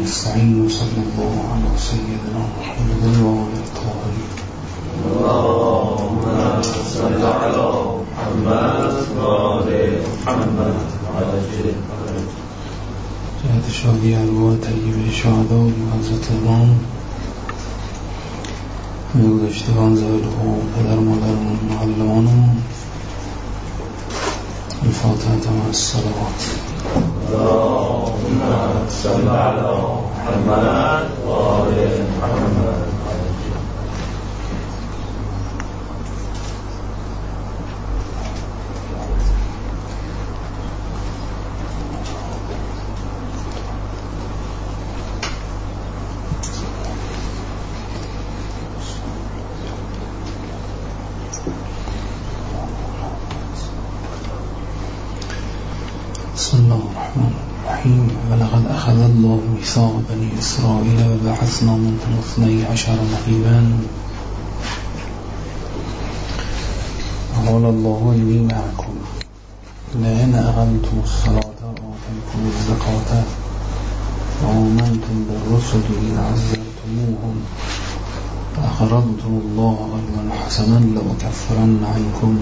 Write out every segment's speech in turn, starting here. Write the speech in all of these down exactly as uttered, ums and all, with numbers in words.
نستعين وصلى الله على سيدنا محمد وعلى الطاهرين. اللهم صل على محمد وعلى محمد وعلى جهت شادی انواع طیب شهدا و حضرت امام گذشتگان زوال و پدر مادرمون معلمانمون الفاتحة مع الصلوات. اللهم صل على محمد وعلى محمد. بسم الله الرحمن الرحيم. ولقد أخذ الله ميثاق بني إسرائيل وبعثنا منهم اثني عشر نقيبا قال الله إني معكم لئن أقمتم الصلاة وآتيتم الزكاة وآمنتم بالرسل لعزرتموهم وأقرضتم الله قرضا حسنا لأكفرن عنكم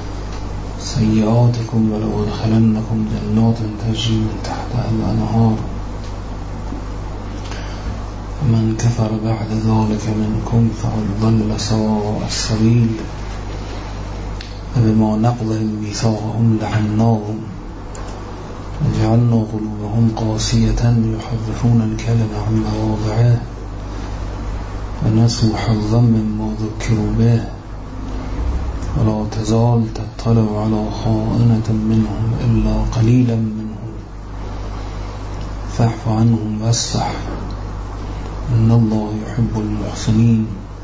سيئاتكم ولأدخلنكم جنات تجري من تحتها الأنهار ومن كفر بعد ذلك منكم فقد ضل سواء السبيل فبما نقضهم ميثاقهم لعناهم وجعلنا قلوبهم قاسية يحرفون الكلم عن مواضعه ونسوا حظا مما ذكروا به ولا تزال تطلع على خائنة منهم إلا قليلا منهم فاعف عنهم واصفح إن الله يحب المحسنين.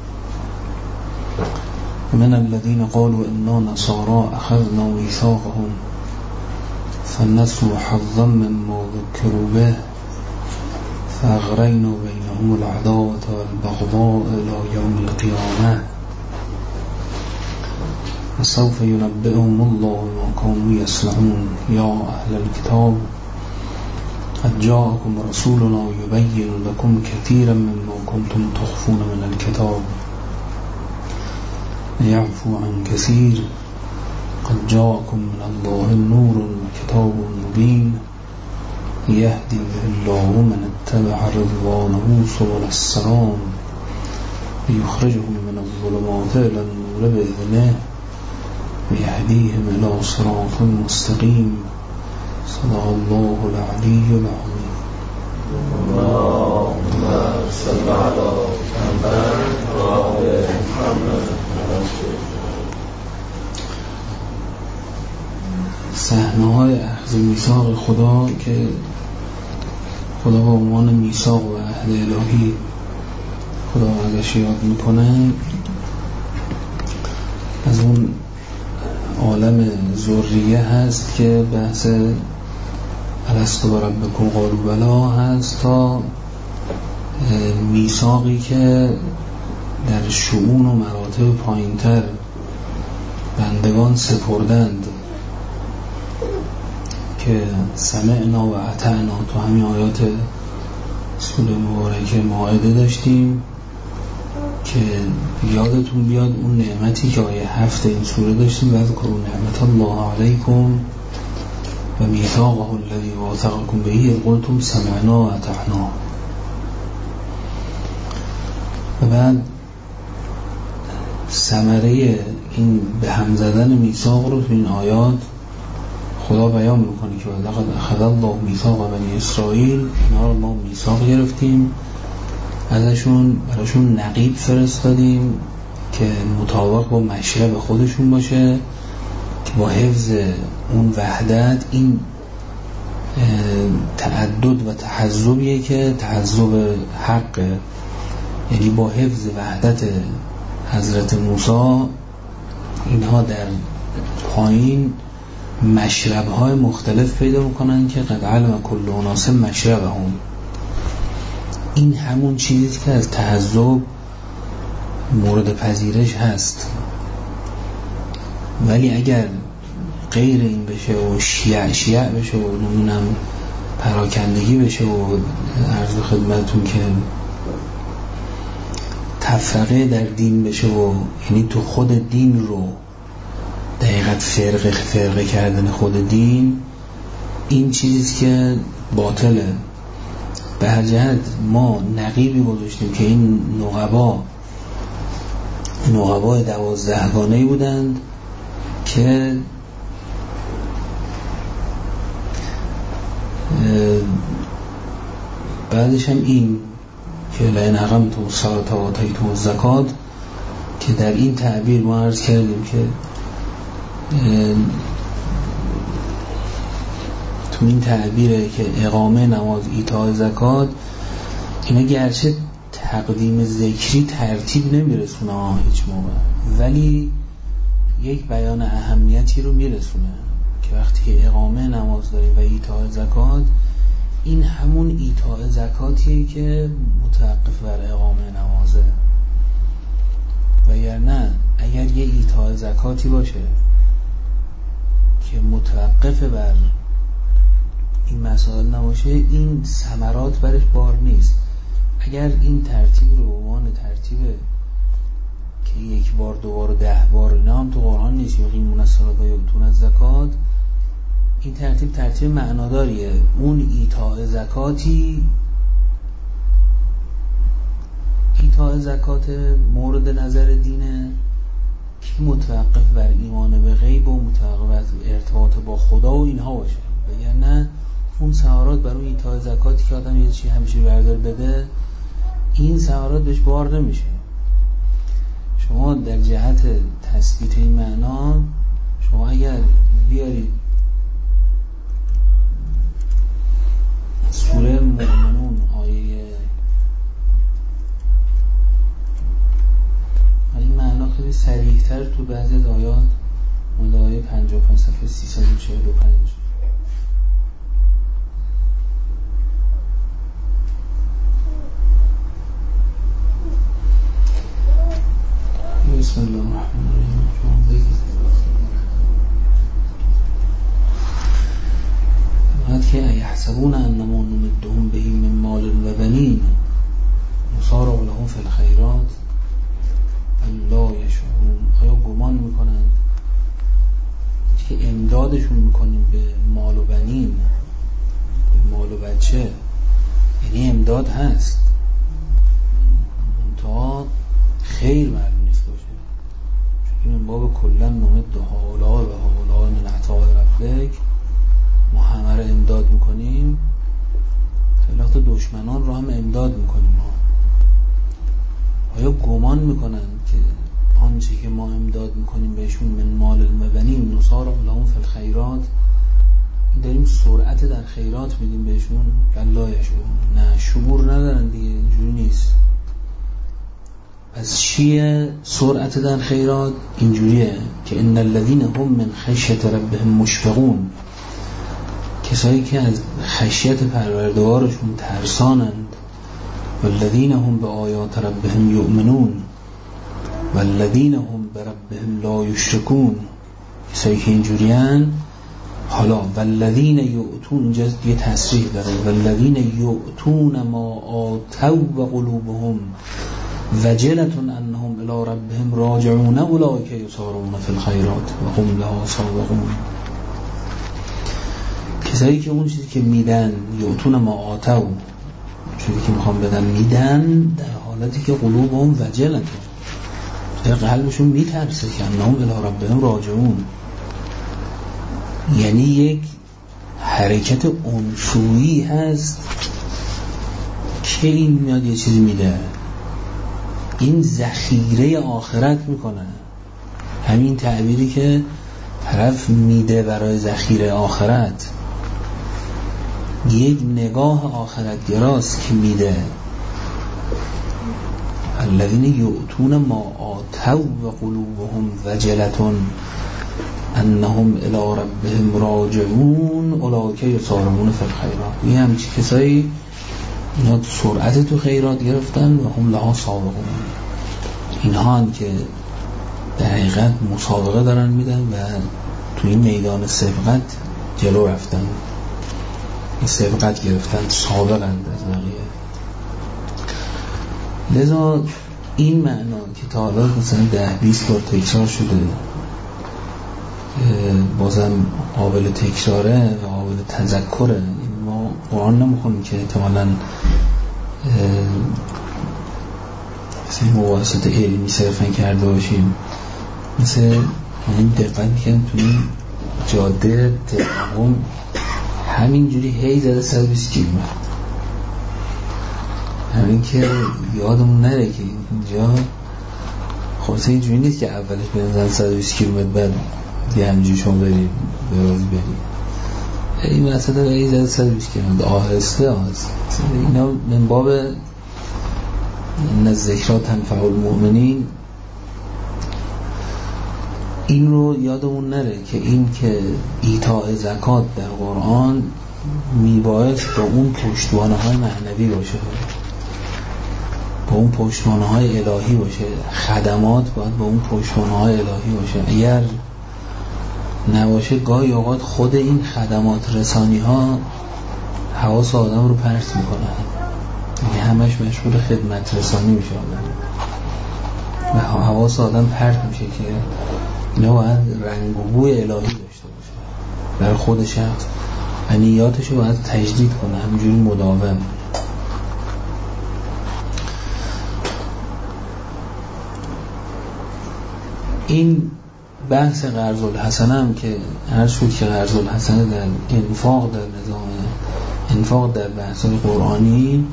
من الذين قالوا إنا نصارى أخذنا ميثاقهم فنسوا حظا مما ذكروا به فأغرينا بينهم العداوة والبغضاء إلى يوم القيامة وسوف ينبئهم الله ما كانوا يصنعون. يا أهل الكتاب قد جاءكم رسولنا يبين لكم كثيرا مما كنتم تخفون من الكتاب يعفو عن كثير قد جاءكم من الله نور وكتاب مبين يهدي به الله من اتبع رضوانه سبل السلام ليخرجهم من الظلمات إلى النور بإذنه ويهديهم إلى صراط مستقيم. صدق الله العلي العظيم. اللهم صل على محمد وعلى محمد. صحنه‌های اخذ میثاق خدا که خدا با عنوان میثاق و عهد الهی خدا ازش یاد میکنه از اون عالم ذریه هست که بحث الستو بربکم قالوا بلی هست تا میثاقی که در شؤون و مراتب پایینتر بندگان سپردند که سمعنا و اطعنا تو همین آیات سوره مبارکه مائده داشتیم که یادتون بیاد اون نعمتی که آیه هفت این سوره داشتیم و اذکروا نعمت الله علیکم و میثاقه الذی واثقکم به اذ قلتم سمعنا و اطعنا. و بعد ثمره این به هم زدن میثاق رو تو این آیات خدا بیان میکنه که لقد اخذ الله میثاق بنی اسرائیل، اینا رو ما میثاق گرفتیم ازشون، براشون نقیب فرستادیم که مطابق با مشرب خودشون باشه که با حفظ اون وحدت، این تعدد و تحزبیه که تحزب حقه، یعنی با حفظ وحدت حضرت موسی اینها در پایین مشرب‌های مختلف پیدا میکنن که قد علم کل اناس مشربهم. این همون چیزی که از تحزب مورد پذیرش هست، ولی اگر غیر این بشه و شیع شیع بشه و نمونم پراکندگی بشه و عرض خدمتون که تفرقه در دین بشه و یعنی تو خود دین رو دقیقاً فرقه فرقه کردن خود دین، این چیزی که باطله. به هر جهت ما نقیبی گذاشتیم که این نقبا نقبای دوازدهگانه‌ای بودند که بعدش هم این که لئن اقمتم الصلاة و آتیتم الزکات که در این تعبیر ما عرض کردیم که تو این تعبیره که اقامه نماز، ایتاء زکات، اینا گرچه تقدیم ذکری ترتیب نمیرسونه هیچ موقع، ولی یک بیان اهمیتی رو میرسونه که وقتی که اقامه نماز داریم و ایتاء زکات، این همون ایتاء زکاتیه که متوقف بر اقامه نمازه. و یا نه اگر یه ایتاء زکاتی باشه که متوقف بر این مسائل نباشه، این ثمرات برش بار نیست. اگر این ترتیب رو عنوان ترتیب که یک بار دو بار ده بار اینا هم تو قرآن نیست، یقیمون الصلاة و یؤتون الزکات، این ترتیب ترتیب معناداریه. اون ایتاء زکاتی ایتاء زکات مورد نظر دینه که متوقف بر ایمان به غیب و متوقف بر ارتباط با خدا و اینها باشه. وگرنه اون ثمرات بر اون ایتاء زکاتی که آدم یه چی همیشه بردار بده، این ثمرات بهش بار نمیشه. شما در جهت تثبیت این معنا، شما اگر بیارید سوره مؤمنون آیه، این معنا خیلی صریح‌تر تو بعضی از آیات، اون آیه پنجاه و پنج صفحه سیصد و چهل و پنج. بسم الله الرحمن الرحیم. وقتی که یحسبون انما نمدهم به من مال و بنین نصارع لهم فی الخیرات لا یشعرون. آیا گمان میکنند که امدادشون میکنیم به مال و بنین، به مال و بچه، یعنی امداد هست منتها خیر معلوم نیست باشه، چون این باب کلن نمد هؤلاء و هؤلاء من عطاء ربک، ما همه رو امداد میکنیم، خیلی وقت دشمنان رو هم امداد میکنیم. ما آیا گمان میکنند که آنچه که ما امداد میکنیم بهشون من مال و بنین نصارع لهم فی الخیرات، داریم سرعت در خیرات میدیم بهشون؟ لا یشعرون. نه، شعور ندارن دیگه، اینجوری نیست. پس چیه سرعت در خیرات؟ اینجوریه که ان الذین هم من خشیت ربهم مشفقون، کسایی که از خشیت پروردگارشون ترسانند. والذین هم به آیات ربهم یؤمنون والذین هم به ربهم لا یشرکون، کسایی که اینجوریان. حالا والذین یؤتون، اینجا یه تصریح داره، والذین یؤتون ما آتوا و قلوبهم وجلة انهم الى ربهم راجعون اولئک یسارعون فی الخیرات و هم لها سابقون. کسایی که اون چیزی که میدن، یؤتون ما آتوا، چیزی که میخوام بدن میدن، در حالتی که قلوبهم وجلة، در قلبشون میترسه که انهم الی ربهم راجعون، یعنی یک حرکت انشویی هست که این میاد یه چیزی میده، این ذخیره آخرت میکنه. همین تعبیری که طرف میده برای ذخیره آخرت، یک نگاه آخرت گراست که میده. الذین یؤتون ما آتوا و قلوبهم وجلة انهم الی ربهم راجعون اولئک یسارعون فی الخیرات. این همچی کسایی اینا سرعت تو خیرات گرفتن و هم لها سابقون، اینها هم که در حقیقت مسابقه دارن میدن و تو این میدان سبقت جلو رفتن. سبقت گرفتن، سابقند از بقیه. لذا این معنا که تا حالا مثلا ده بیست بار تکرار شده بازم قابل تکراره و قابل تذکره. ما قرآن نمیخونیم که احتمالاً مثل مباحثات علمی صرفاً کرده باشیم، مثل این دقت میکنم تو این جاده تهران همینجوری هی زده صد و بیست کیلومتر. همین که یادمون نره که اینجا خلاصه اینجوری نیست که اولش بنزن صد و بیست کیلومتر بعد دیگه همینجوری شما برید برازی برید. این وسط هی زده صد و بیست کیلومتر آهسته آهسته. اینا من باب ان الذکری تنفع المؤمنین، این رو یادمون نره که این که ایتاء زکات در قرآن میبایست با اون پشتوانه های معنوی باشه، با اون پشتوانه های الهی باشه. خدمات باید با اون پشتوانه های الهی باشه. اگر نباشه گاهی اوقات خود این خدمات رسانی ها حواس آدم رو پرت میکنه، یعنی همش مشغول خدمت رسانی میشه آدم و حواس آدم پرت میشه که اینا باید رنگ و بوی الهی داشته باشه برای خود شخص و نیاتش رو باید تجدید کنه همینجوری مداوم. این بحث قرض الحسنه هم که هر شد که قرض الحسنه در انفاق در نظام انفاق در بحث قرآنی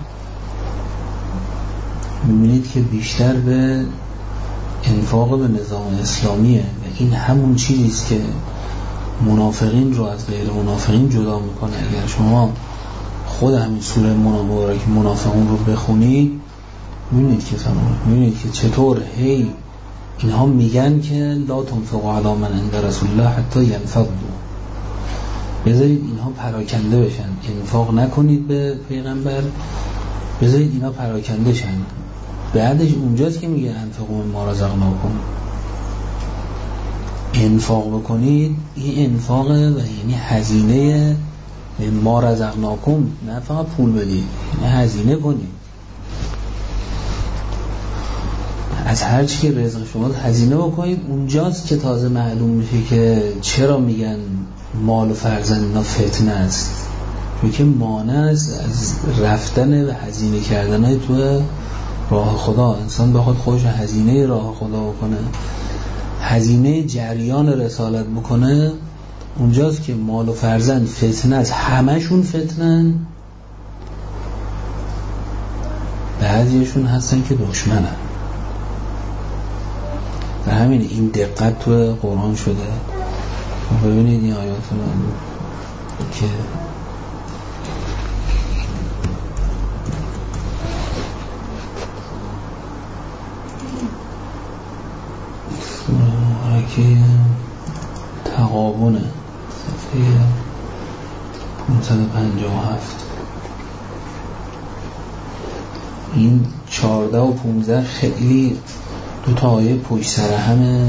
می‌بینید که بیشتر به انفاق به نظام اسلامیه و این همون چیزیست که منافقین رو از غیر منافقین جدا میکنه. اگر شما خود همین سوره مبارکه منافقون رو بخونید می‌بینید که می‌بینید که چطور هی اینها میگن که لا تنفقوا علی من عند رسول الله حتی ینفضوا، بذارید اینها پراکنده بشن، انفاق نکنید به پیغمبر، بذارید اینا پراکنده شن. بعدش اونجاست که میگه انفقوا مما رزقناکم، انفاق بکنید. این انفاقه و یعنی هزینه ما رزقناکم، نه فقط پول بدید، یعنی هزینه کنید از هر چی که رزق شما هزینه بکنید. اونجاست که تازه معلوم میشه که چرا میگن مال و فرزند اینا فتنه است، چون که مانع است از رفتن و هزینه کردن تو راه خدا. انسان بخواد خودش هزینه راه خدا بکنه، هزینه جریان رسالت بکنه، اونجاست که مال و فرزند فتنه است. همشون فتنن، بعضیشون هستن که دشمنن. و همین این دقت تو قرآن شده. ببینید این آیات رو که که تغابنه صفحه پانصد و پنجاه و هفت. این چهارده و پونزده خیلی دو تا آیه پشت سر همه.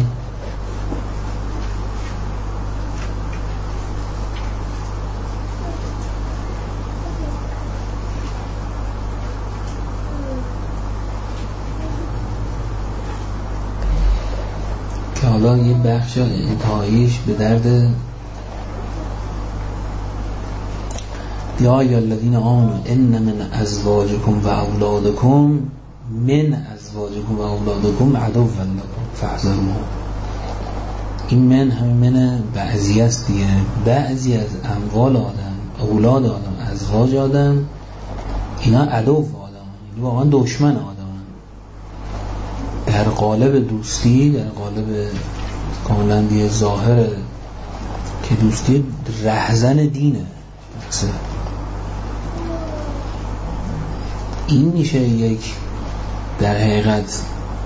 که حالا یه بخش انتهاییش به درد یا یا الذین آمنوا ان من ازواجکم و اولادکم من ازواجکم و اولادکم عدوا لکم فاحذروهم. این من همین من بعضی است دیگه، بعضی از اموال آدم، اولاد آدم، ازواج آدم، اینا عدو آدم، یعنی واقعا دشمن آدم. در قالب دوستی، در قالب کاملا دیگه ظاهره که دوستی رهزن دینه. این میشه یک در حقیقت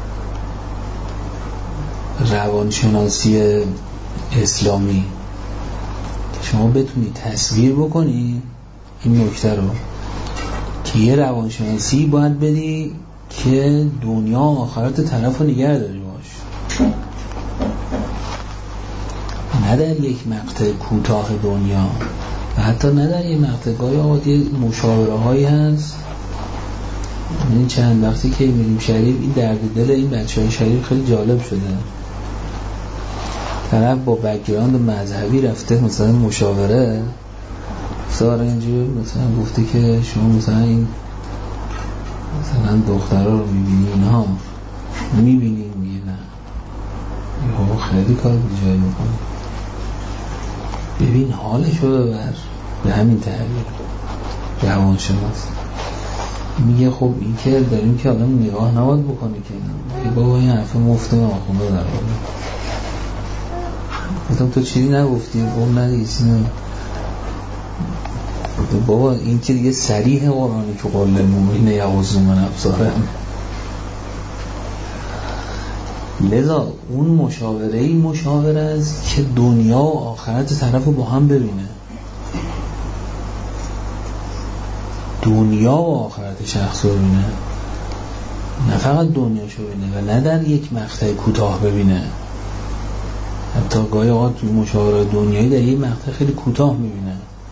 روانشناسی اسلامی که شما بتونی تصویر بکنی این نکته رو که یه روانشناسی باید بدی که دنیا و آخرت طرف رو نگه داری باش، نه در یک مقطع کوتاه دنیا و حتی نه در یه مقطعگاهی آقای مشاوره هایی هست. این چند وقتی که میریم شریف این درد دل این بچه های شریف خیلی جالب شده. طرف با بک‌گراند مذهبی رفته مثلا مشاوره سارا اینجور مثلا گفته که شما مثلا این مثلا دخترها رو میبینی اینها میبینی میگه نه این خیلی کار بیجایی میکنه. ببین حالشو ببر به همین تعبیر روانشناس میگه خب این که داریم که آدم نگاه نباید بکنه که میگه بابا این حرف مفته آخونده در آده گفتم تو چیزی نگفتی گفت نه دیگه چیزی نگفتی بابا این که دیگه صریح قرآنی که قول المؤمنین یغضوا من ابصارهم. لذا اون مشاوره ای مشاوره است که دنیا و آخرت طرف رو با هم ببینه، دنیا و آخرت شخص رو ببینه، نه فقط دنیاشو ببینه و نه در یک مقطع کوتاه ببینه. حتی گاهی اوقات توی مشاوره دنیایی در یک مقطع خیلی کوتاه میبینه.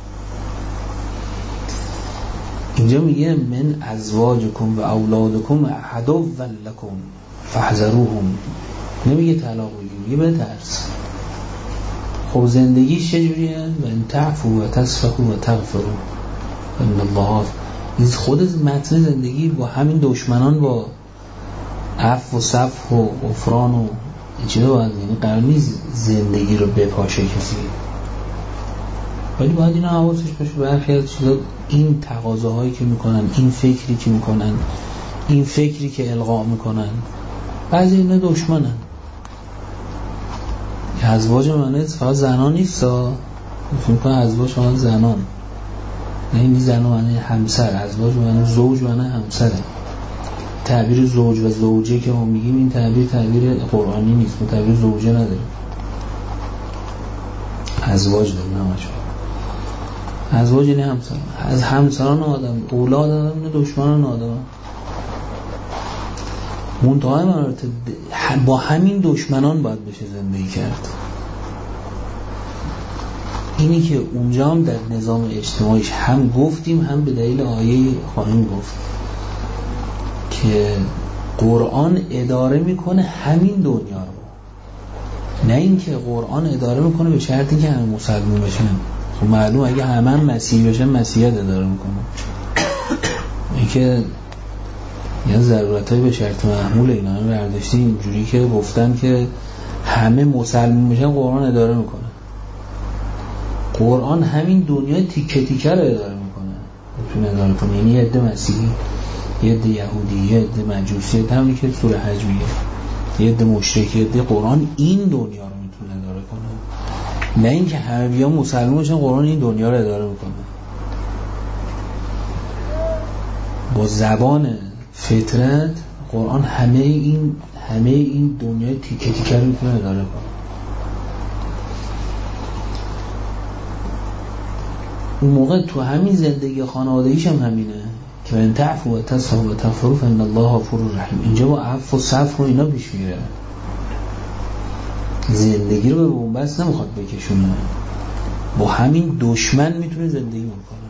اینجا میگه من ازواجکم و اولادکم عدو لکم فاحذروهم، نمیگه طلاق بگیر، میگه بترس. خب زندگیش چجوریه؟ و ان تعفو و تصفحوا و تغفروا ان الله، این خود متن زندگی با همین دشمنان با عفو و صفح و غفران و این چیزا باید، یعنی قرار نیست زندگی رو بپاشه کسی، ولی باید اینا حواسش باشه. برخی از چیزا این تقاضاهایی که میکنن، این فکری که میکنن، این فکری که القا میکنن، بعضی اینا دشمنن. ازواج منه فقط زنان نیست ها، میکنن ازواج فقط زنان، نه این زنان منه همسر، ازواج منه زوج منه همسره. تعبیر زوج و زوجه که ما میگیم این تعبیر تعبیر قرآنی نیست، ما تعبیر زوجه نداریم، ازواج داریم همشون. ازواج یعنی همسران، از همسران آدم، اولاد آدم، دشمنان آدم. منتهای مراتب با همین دشمنان باید بشه زندگی کرد. اینی که اونجا هم در نظام اجتماعیش هم گفتیم، هم به دلیل آیه خواهیم گفت که قرآن اداره میکنه همین دنیا رو، نه اینکه قرآن اداره میکنه به شرطی که همه مسلمان بشن. خب معلوم اگه همه هم مسیحی بشن مسیحیت اداره میکنه، اینکه یه ضرورتای به شرط محمول اینا رو برداشتی اینجوری که گفتن که همه مسلمان بشن قرآن اداره میکنه. قرآن همین دنیای تیکه تیکه رو اداره میکنه، میتونه اداره کنه. یعنی یه عده مسیحی، یه عده یهودی، یه عده مجوسی، همونی که سوره حج میگه، یه عده مشرک، یه عده قرآن این دنیا رو میتونه اداره کنه، نه اینکه همه بیان مسلمان باشن قرآن این دنیا رو اداره میکنه. با زبان فطرت قرآن همه این همه این دنیای تیکه تیکه رو میتونه اداره کنه. اون موقع تو همین زندگی خانوادگیش هم همینه که من تعفو و تصفحوا و تغفروا فان الله غفور رحیم. اینجا با عفو و صفح و اینا پیش میره، زندگی رو به بنبست نمیخواد بکشونه، با همین دشمن میتونه زندگی بکنه.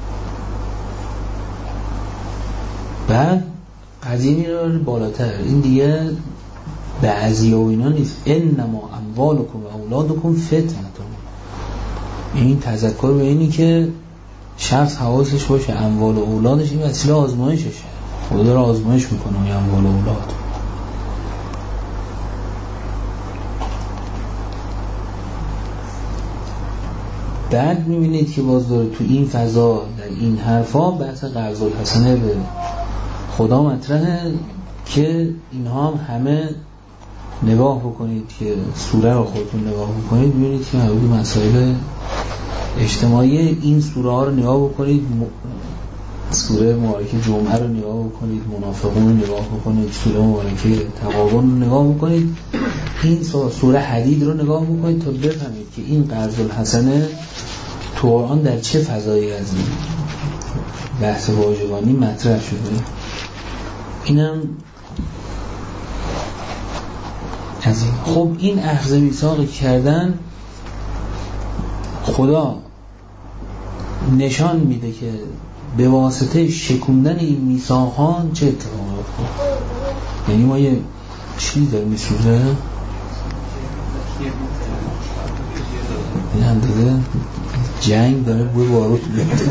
بعد قضیه میره بالاتر، این دیگه بعضی و اینا نیست، انما اموالکم و اولادکم فتنتون. این تذکر به اینی که شخص حواسش باشه اموال و اولادش این وسیله آزمایششه، خدا داره آزمایش میکنه این اموال و اولاد. بعد میبینید که باز داره تو این فضا در این حرفا بحث قرض الحسنه به خدا مطرحه که اینها هم همه نگاه بکنید که سوره رو خودتون نگاه بکنید ببینید که مربوط به مسائل اجتماعی این سوره ها رو نگاه بکنید، سوره مبارکه جمعه رو نگاه بکنید، منافقون رو نگاه بکنید، سوره مبارکه تغابن رو نگاه بکنید، این سوره حدید رو نگاه بکنید تا بفهمید که این قرض الحسنه تو قرآن در چه فضایی از این بحث واژگانی مطرح شده. اینم از این. خب این اخذ میثاقی کردن، خدا نشان میده که به واسطه شکوندن این میثاق‌ها چه اتفاقی افتاد. یعنی ما یه چیزی داره میسوزه این اندازه جنگ داره بوی باروت میاد.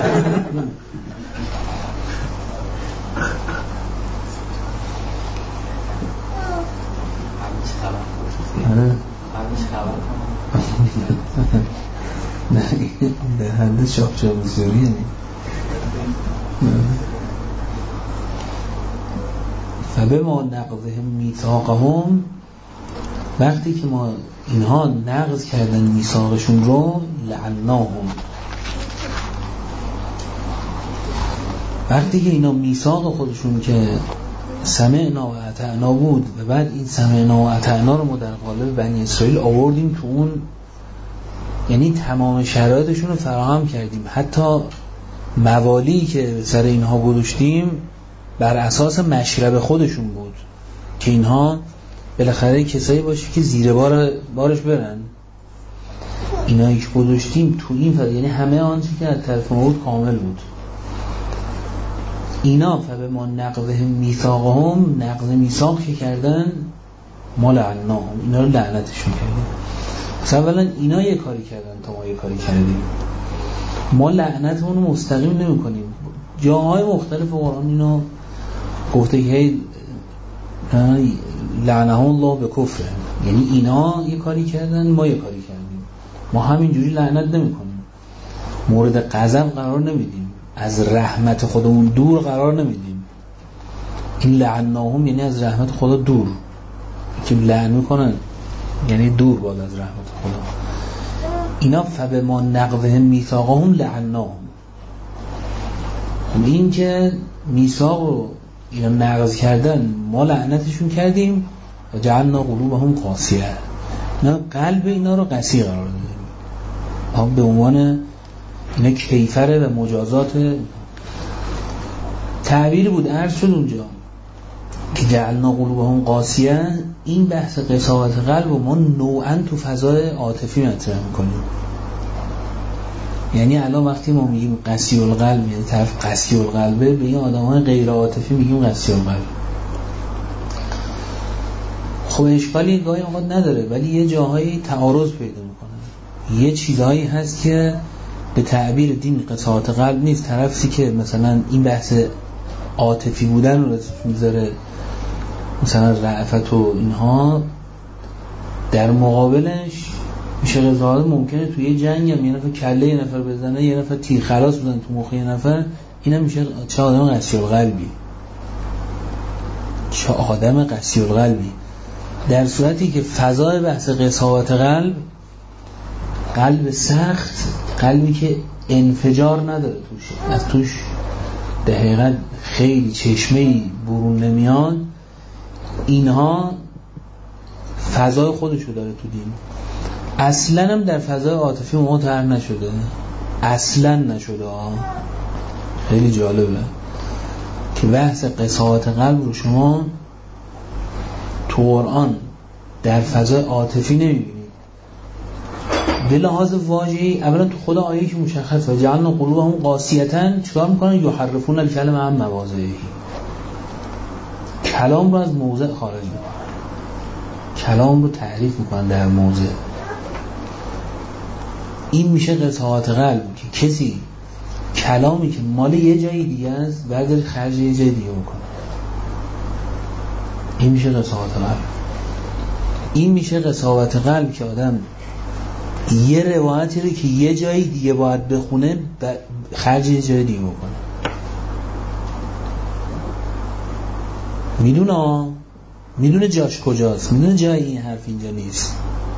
نه به حد چاپ چاپ زوریه. فبما نقضهم میثاقهم، وقتی که ما اینها نقض کردن میثاقشون رو، لعناهم، وقتی که اینا میثاق خودشون که سمعنا و اطعنا بود و بعد این سمعنا و اطعنا رو ما در قالب بنی اسرائیل آوردیم تو اون، یعنی تمام شرایطشون رو فراهم کردیم، حتی موالی که سر اینها گذاشتیم بر اساس مشرب خودشون بود که اینها بالاخره کسایی باشه که زیر بار بارش برن. اینایی که گذاشتیم تو این فرد، یعنی همه آنچه که از طرف ما بود کامل بود. اینا فبما نقضهم میثاقهم، نقض میثاق که کردن، ما لعناهم، اینا رو لعنتشون کردیم. مثلا اولا اینا یه کاری کردن تا ما یه کاری کردیم، ما لعنتمون رو مستقیم نمی کنیم. جاهای مختلف قرآن اینو گفته که لعنهم الله به کفر، یعنی اینا یه کاری کردن ما یه کاری کردیم، ما همینجوری لعنت نمی کنیم، مورد غضب قرار نمیدیم، از رحمت خودمون دور قرار نمیدیم. این لعناهم یعنی از رحمت خدا دور، که لعن میکنن یعنی دور باد از رحمت خدا. اینا فبما نقضهم میثاقهم لعناهم، این که میثاق رو اینا نقض کردن ما لعنتشون کردیم و جعلنا قلوبهم قاسیه، اینا قلب اینا رو قسی قرار دادیم. به عنوان اینا کیفره و مجازات تعبیر بود عرض شد اونجا که جعلنا قلوبهم قاسیه. این بحث قساوت قلب و ما نوعا تو فضای عاطفی مطرح میکنیم. یعنی الان وقتی ما میگیم قسی القلب، یعنی طرف قسی القلبه، به این آدمای غیر عاطفی میگیم قسی القلب. خب اشکالی گاهی اوقات نداره، ولی یه جاهایی تعارض پیدا میکنه. یه چیزهایی هست که به تعبیر دین قساوت قلب نیست. طرفی که مثلا این بحث عاطفی بودن رو میذاره، مثلا رأفت و اینها، در مقابلش میشه قضاوت ممکنه توی یه جنگ هم یه نفر کله یه نفر بزنه، یه نفر تیر خلاص بزنه تو مخ یه نفر، اینم میشه چه آدم قسی القلبی، چه آدم قسی القلبی. در صورتی که فضای بحث قساوت قلب، قلب سخت، قلبی که انفجار نداره توش، از توش در حقیقت خیلی چشمه‌ای برون نمیاد، اینها فضای خودشو داره تو دین. اصلا هم در فضای عاطفی ما طرح نشده، اصلا نشده ها. خیلی جالبه که بحث قساوت قلب رو شما تو قرآن در فضای عاطفی نمیبینید. به لحاظ واژه‌ای اولا تو خدا آیه که مشخص و جعلنا قلوبهم قاسیة، چیکار میکنن؟ یحرفون الکلم عن مواضعه، کلام رو از موضع خارج میکنن، کلام رو تحریف میکنن در موضع. این میشه قساوت قلب، که کسی کلامی که مال یه جایی دیگه است برداری خرج یه جای دیگه بکنه. این میشه قساوت قلب. این میشه قساوت قلب که آدم یه روایتی رو که یه جایی دیگه باید بخونه خرج یه جای دیگه بکنه. میدونه میدونه جاش کجاست، میدونه جای این حرف اینجا نیست،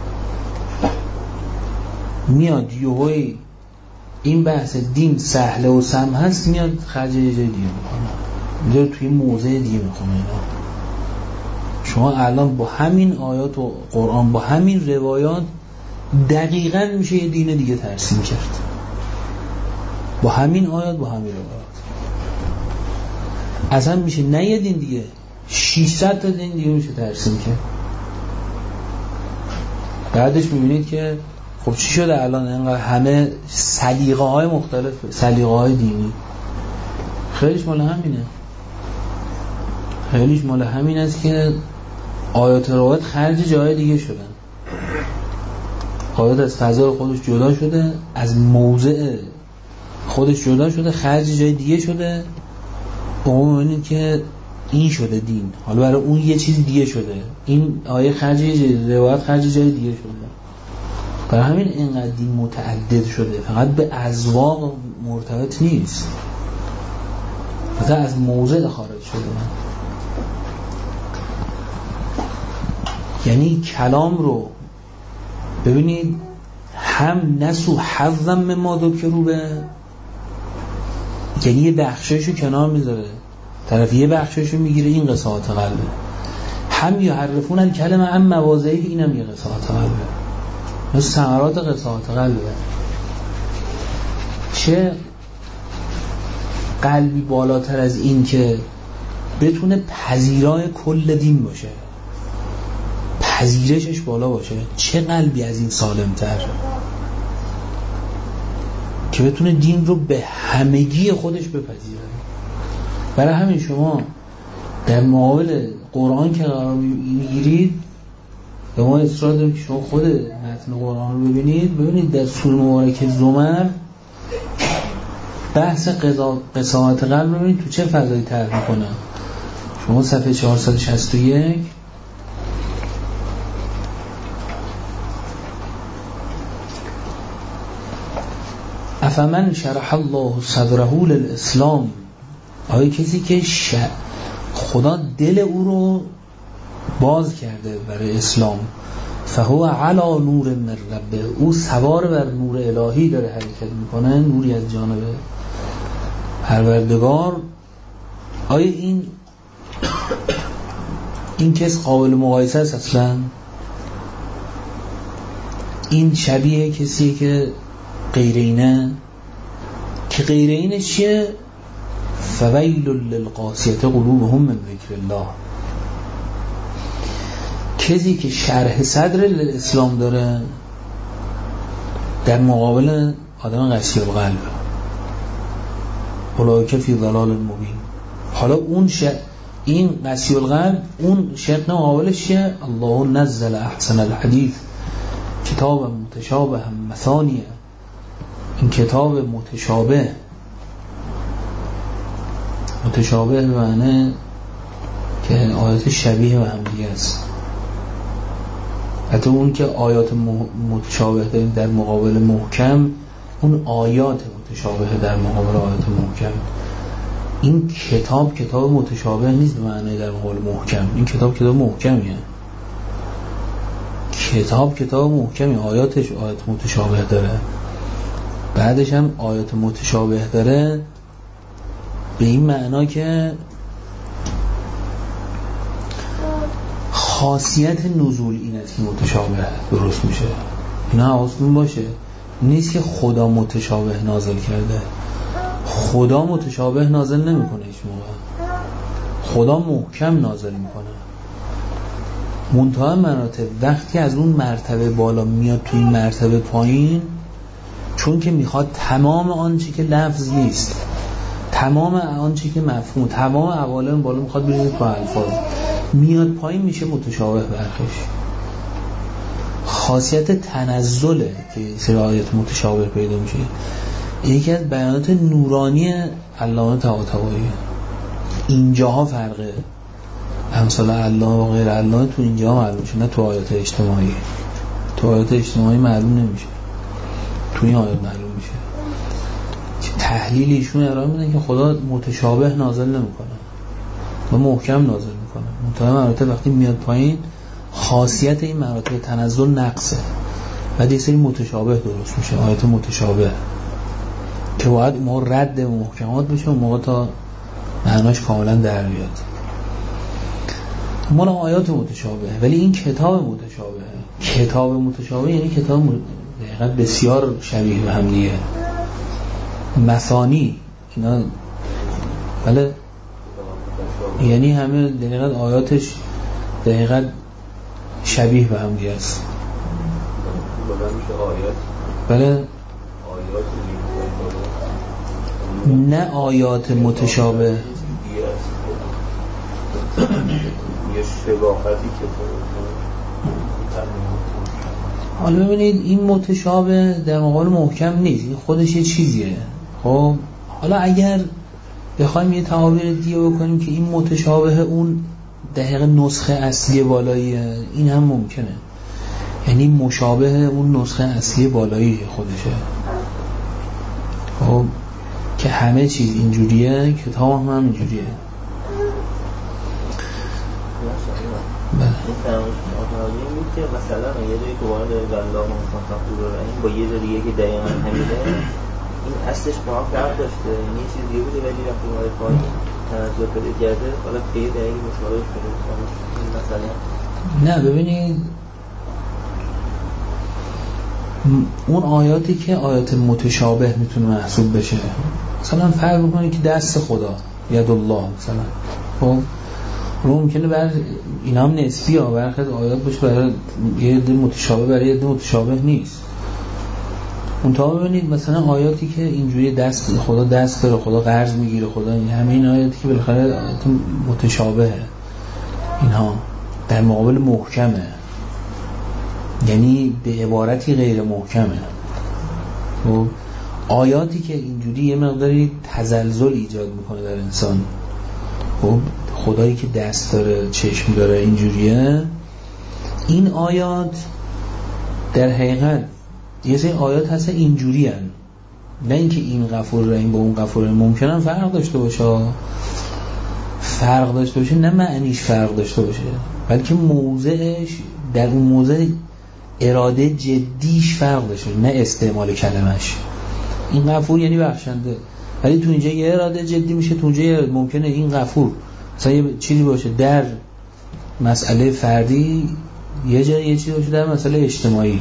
میاد یوهی این بحث دین سهله و سم هست، میاد خرج یه جای دیگه میکنه، میاد توی موضع دیگه میخونه. شما الان با همین آیات و قرآن، با همین روایات دقیقاً میشه یه دین دیگه ترسیم کرد، با همین آیات، با همین روایات. اصلا میشه نه یه دین دیگه، ششصد تا دین دیگه میشه ترسیم کرد. بعدش میبینید که خب چی شده الان اینقدر همه سلیقه های مختلف، سلیقه های دینی؟ خیلیش مال همینه، خیلیش مال همین است که آیات روایت خرج جای دیگه شدن. آیات از فضای خودش جدا شده، از موضع خودش جدا شده، خرج جای دیگه شده. اون می‌بینید که این شده دین، حالا برای اون یه چیز دیگه شده. این آیه خرج روایت خرج جای دیگه شده. برای همین اینقدر دین متعدد شده، فقط به اذواق مرتبط نیست، مثلا از موضع خارج شده. یعنی کلام رو ببینید، هم نسو حظا مما ذکروا به، یعنی یه بخششو کنار میذاره، طرف یه بخششو میگیره، این قصاعت قلبه. هم یحرفون الکلمه عن مواضعه، اینم یه قصاعت قلبه، مثل ثمرات قصاعت قلبه. چه قلبی بالاتر از این که بتونه پذیرای کل دین باشه، پذیرشش بالا باشه؟ چه قلبی از این سالمتر که بتونه دین رو به همگی خودش بپذیره؟ برای همین شما در مقابل قرآن که قرار میگیرید، به ما اصرار داریم که شما خود متن قرآن رو ببینید. ببینید در سوره مبارکه زمر بحث قساوت قلب رو ببینید تو چه فضایی طرح میکنه. شما صفحه چهارصد و شصت و یک افمن شرح الله صدره للاسلام، آیا کسی که ش... خدا دل او رو باز کرده برای اسلام، فهو علی نور من ربه، او سوار بر نور الهی داره حرکت میکنه، نوری از جانب پروردگار. آیا این این کس قابل مقایسه است؟ اصلا این شبیه کسی که غیر اینه، که غیر اینه چیه؟ فویل للقاسیة قلوبهم من ذکر الله، کسی که شرح صدر للاسلام داره در مقابل آدم قسی القلب، اولئک فی ضلال مبین. حالا اون ش... این قسی القلب، اون شق مقابلش چیه؟ الله نزل احسن الحدیث کتاب متشابه مثانیه. این کتاب متشابه، متشابه به معنی که آیات شبیه به هم دیگه است. حتی اون که آیات متشابه داریم در مقابل محکم، اون آیات متشابه در مقابل آیات محکم. این کتاب کتاب متشابه نیست به معنی در مقابل محکم، این کتاب کتاب محکمیه. کتاب کتاب محکمی، آیاتش آیات متشابه داره، بعدش هم آیات متشابه داره به این معنا که خاصیت نزول این است که متشابه درست میشه. اینا حواستون باشه، نیست که خدا متشابه نازل کرده. خدا متشابه نازل نمیکنه هیچ موقع، خدا محکم نازل میکنه. منتها مراتب وقتی از اون مرتبه بالا میاد توی این مرتبه پایین، چون که میخواد تمام آنچه که لفظ نیست، تمام آنچه که مفهوم، تمام عوالم بالا میخواد بریزه تو الفاظ، میاد پایین میشه متشابه برخش. خاصیت تنزله که سری آیات متشابه پیدا میشه. یکی از بیانات نورانی علامه طباطبایی. اینجاها فرقه امثال الله و غیر الله تو اینجا معلوم میشه، نه تو آیات اجتماعی. تو آیات اجتماعی معلوم نمیشه، تو این آیات معلوم میشه. تحلیل ایشون ارائه میدن که خدا متشابه نازل نمیکنه و محکم نازل میکنه. منتها مراتب وقتی میاد پایین، خاصیت این مراتب تنزل نقصه، بعد یه سری متشابه درست میشه، آیات متشابه که باید ما رد محکمات بشه و موقع تا معناش کاملا در بیاد. مال آیات متشابه، ولی این کتاب متشابه. کتاب متشابه یعنی کتاب دقیقاً بسیار شبیه به هم دیگه. مثانی اینا، بله، یعنی همه دقیقاً آیاتش دقیقاً شبیه به هم دیگه است. بلند میشه آیات. بله آیات نه آیات متشابه، یه شباهتی که حالا ببینید این متشابه در مقابل محکم نیست، این خودش یه چیزیه. خب حالا اگر بخوایم یه تعابیر دیگه بکنیم که این متشابه اون دقیقه نسخه اصلی بالاییه، این هم ممکنه، یعنی مشابه اون نسخه اصلی بالایی خودشه. خب که همه چیز اینجوریه، کتاب هم هم اینجوریه. این تنوشی بود که مثلا یه جایی که وارد الله مصطفی رو این با یه جایی که دقیقا همینه، این اصلش با هم فرق داشته، این یه چیز دیگه بوده ولی وقتی وارد پایین تنزل پیدا کرده حالا به یه دقیقی مشابه شده. مثلا نه ببینید اون آیاتی که آیات متشابه میتونه محسوب بشه، مثلا فرض بکنید که دست خدا ید الله مثلا، خب ممکنه بر اینا هم نسبی ها برخی آیات باشه برای یه عده متشابه برای یه عده متشابه نیست. اون تا ببینید مثلا آیاتی که اینجوری دست خدا دست داره، خدا قرض میگیره، خدا این همین آیاتی که بالاخره آیات متشابهه، اینها در مقابل محکمه، یعنی به عبارتی غیر محکمه. و آیاتی که اینجوری یه مقداری تزلزل ایجاد میکنه در انسان، خب خدایی که دست داره چشم داره اینجوریه، این آیات در حقیقت یه سری آیات هست اینجوری هن. نه اینکه این غفور رحیم با اون غفور رحیم ممکنه فرق داشته باشه، فرق داشته باشه نه معنیش فرق داشته باشه، بلکه موضعش در اون موضع اراده جدیش فرق داشته، نه استعمال کلمش. این غفور یعنی بخشنده، ولی تو اینجا یه اراده جدی میشه، تو اینجا ممکنه این غفور مثلا یه چیزی باشه در مسئله فردی، یه جای یه چیزی باشه در مسئله اجتماعی.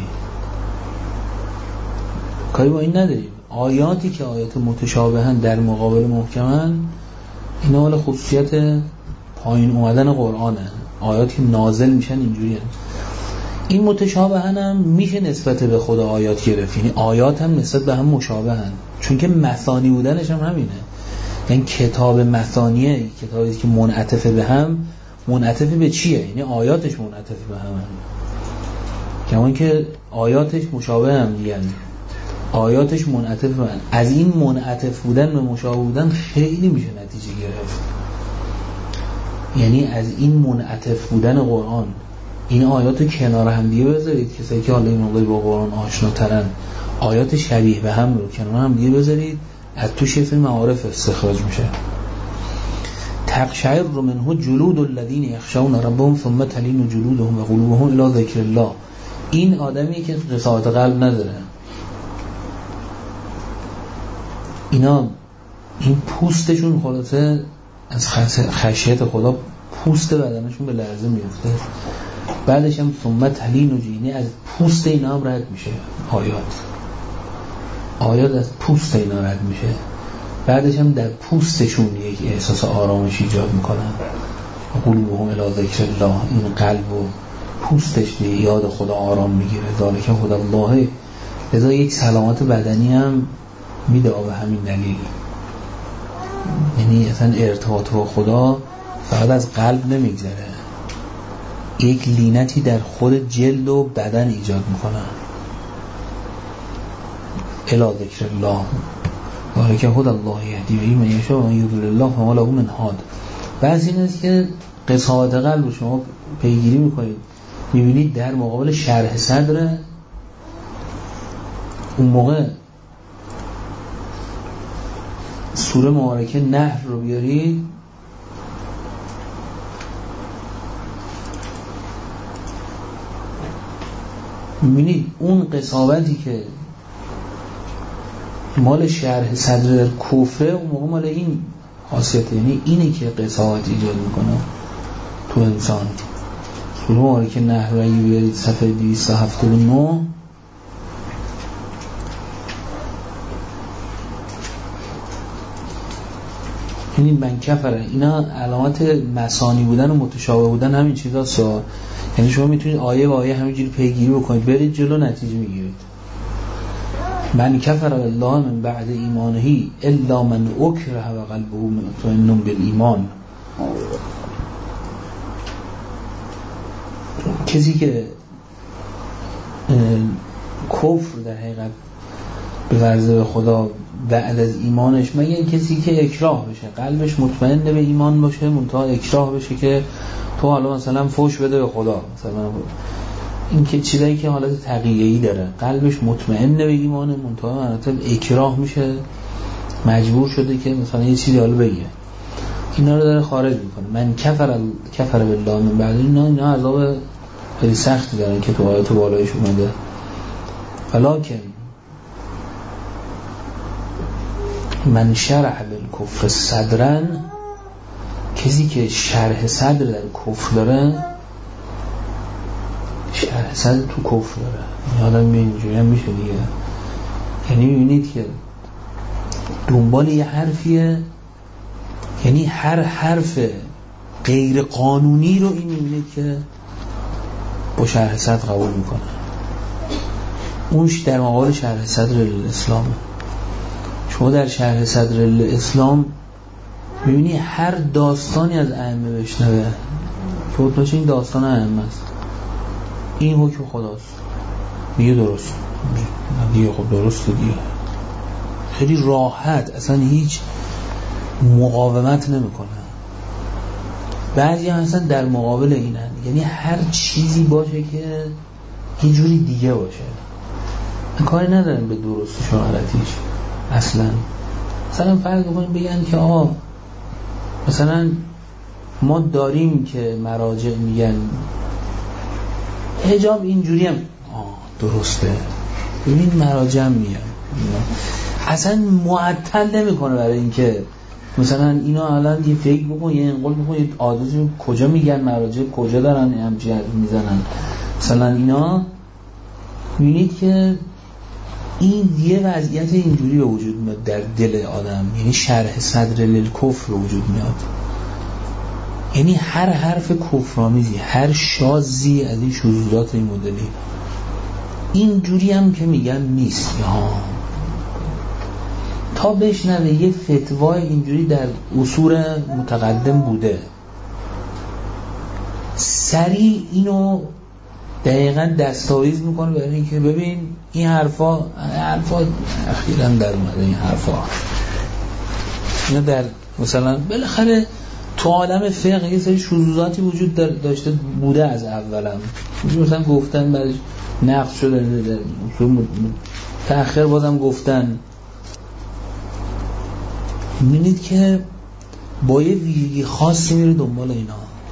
کاری با این نداریم. آیاتی که آیات متشابهن در مقابل محکمن، اینا حالا خصوصیت پایین اومدن قرآنه، آیاتی نازل میشن اینجوری هن. این متشابهن هم میشه نسبت به خدا آیات گرفت، یعنی آیات هم نسبت به هم مشابهن، چون که مثانی بودنش هم همینه. یعنی کتاب مثانیه، کتابی که منعطف به هم، منعطف به چیه؟ یعنی آیاتش منعطف به هم هم. کمان که آیاتش مشابه هم دیگه، آیاتش منعطف به هم. از این منعطف بودن به مشابه بودن خیلی میشه نتیجه گرفت. یعنی از این منعطف بودن قرآن، این آیات رو کنار هم دیگه بذارید، کسایی که حالا این موقعی با قرآن آشناترن، آیات شبیه به هم رو کنار هم دیگه بذارید، از توش یه معارف استخراج میشه. تقشعر منه جلود الذین یخشون ربهم ثم تلین جلودهم و قلوبهم الی ذکر الله. این آدمی که قساوت قلب نداره، اینا این پوستشون خلاصه از خشیت خدا پوست بدنشون به لرزه میفته، بعدش هم ثم تلین جینی از پوست اینا هم رد میشه. آیات آیات از پوست اینا رد میشه، بعدش هم در پوستشون یک احساس آرامش ایجاد میکنن. قلوبهم الی ذکر الله، این قلب و پوستش به یاد خدا آرام میگیره. ذالک هدی الله، لذا یک سلامت بدنی هم میده به همین دلیل. یعنی اصلا ارتباط با خدا فقط از قلب نمیگذره، یک لینتی در خود جلد و بدن ایجاد میکنه. الی ذکر الله ذالک هدی الله یهدی من یشاء و من یضلل الله فما له من هاد. بعضی این است که قساوت قلب شما پیگیری میکنید، میبینید در مقابل شرح صدر، اون موقع سوره مبارکه نحل رو بیارید، میبینید اون قساوتی که مال شرح صدر در کفره، اون موقع مال این خاصیته، یعنی اینه که قساوت ایجاد میکنه تو انسان. سوره مبارکه نحل رو بیارید صفحه دویست و هفتاد و نه، یعنی من کفره، اینا علامت مثانی بودن و متشابه بودن همین چیزاست. یعنی شما میتونید آیه با آیه همینجوری پیگیری بکنید، برید جلو، نتیجه میگیرید. من کفر بالله من بعد ایمانه الا من اکره و قلبه مطمئن بالایمان. کسی که کفر در حقیقت به ورزه خدا بعد از ایمانش، مگه کسی که اکراه بشه، قلبش مطمئن به ایمان باشه منتها اکراه بشه که تو حالا مثلا فوش بده به خدا، مثلا این که چیزایی که حالت تقیه‌ای داره، قلبش مطمئن به ایمانه منتها مراتب اکراه میشه، مجبور شده که مثلا یه چیزی حالا بگه، اینا رو داره خارج میکنه. من کفر کفر بالله من بعد اینا اینا عذاب خیلی سختی دارن که تو آیات بالایش اومده. ولکن من شرح بالکفر صدرن، کسی که شرح صدر در کفر داره، شرح صدر تو کفر داره، یادم اینجوری هم میشه دیگه. یعنی میبینید که دنبال یه حرفیه، یعنی هر حرف غیر قانونی رو این میبینید که با شرح صدر قبول میکنه. اونش در مقابل شرح صدر الاسلام. شما در شرح صدر الاسلام میبینی هر داستانی از ائمه بشنوه، فوت باشه این داستان ائمه است، این حکم خداست، میگه درست، دیگه خب درسته دیگه، خیلی راحت، اصلا هیچ مقاومت نمیکنه. بعضی هم اصلا در مقابل اینن، یعنی هر چیزی باشه که یه جوری دیگه باشه، کاری ندارن به درستش و غلطیش اصلا. مثلا فرض بکنیم بگن که آقا مثلا ما داریم که مراجع میگن حجاب اینجوری هم آه درسته، ببین مراجع میگن، اصلا معطل نمیکنه برای اینکه مثلا اینا الان یه فکر بکن، یه انقل بکن، یه عادتی کجا میگن مراجع کجا دارن همچی میزنن. مثلا اینا میبینید که این یه وضعیت اینجوری به وجود میاد در دل آدم، یعنی شرح صدر للکفر به وجود میاد. یعنی هر حرف کفرآمیزی، هر شاذی از این شذوذات این مدلی اینجوری هم که میگن نیست ها، تا بشنوه یه فتوای اینجوری در اصول متقدم بوده، سریع اینو دقیقاً دستاویز میکنه برای اینکه ببین این حرفا حرفا اخیراً در اومده، این حرفا اینا در مثلا بالاخره تو عالم فقه یه سری شذوذاتی وجود داشته بوده از اولم، مثلا گفتن بعدش نقض شده، تأخیر بازم گفتن. می‌بینید که با یه ویژگی خاصی میره دنبال اینا.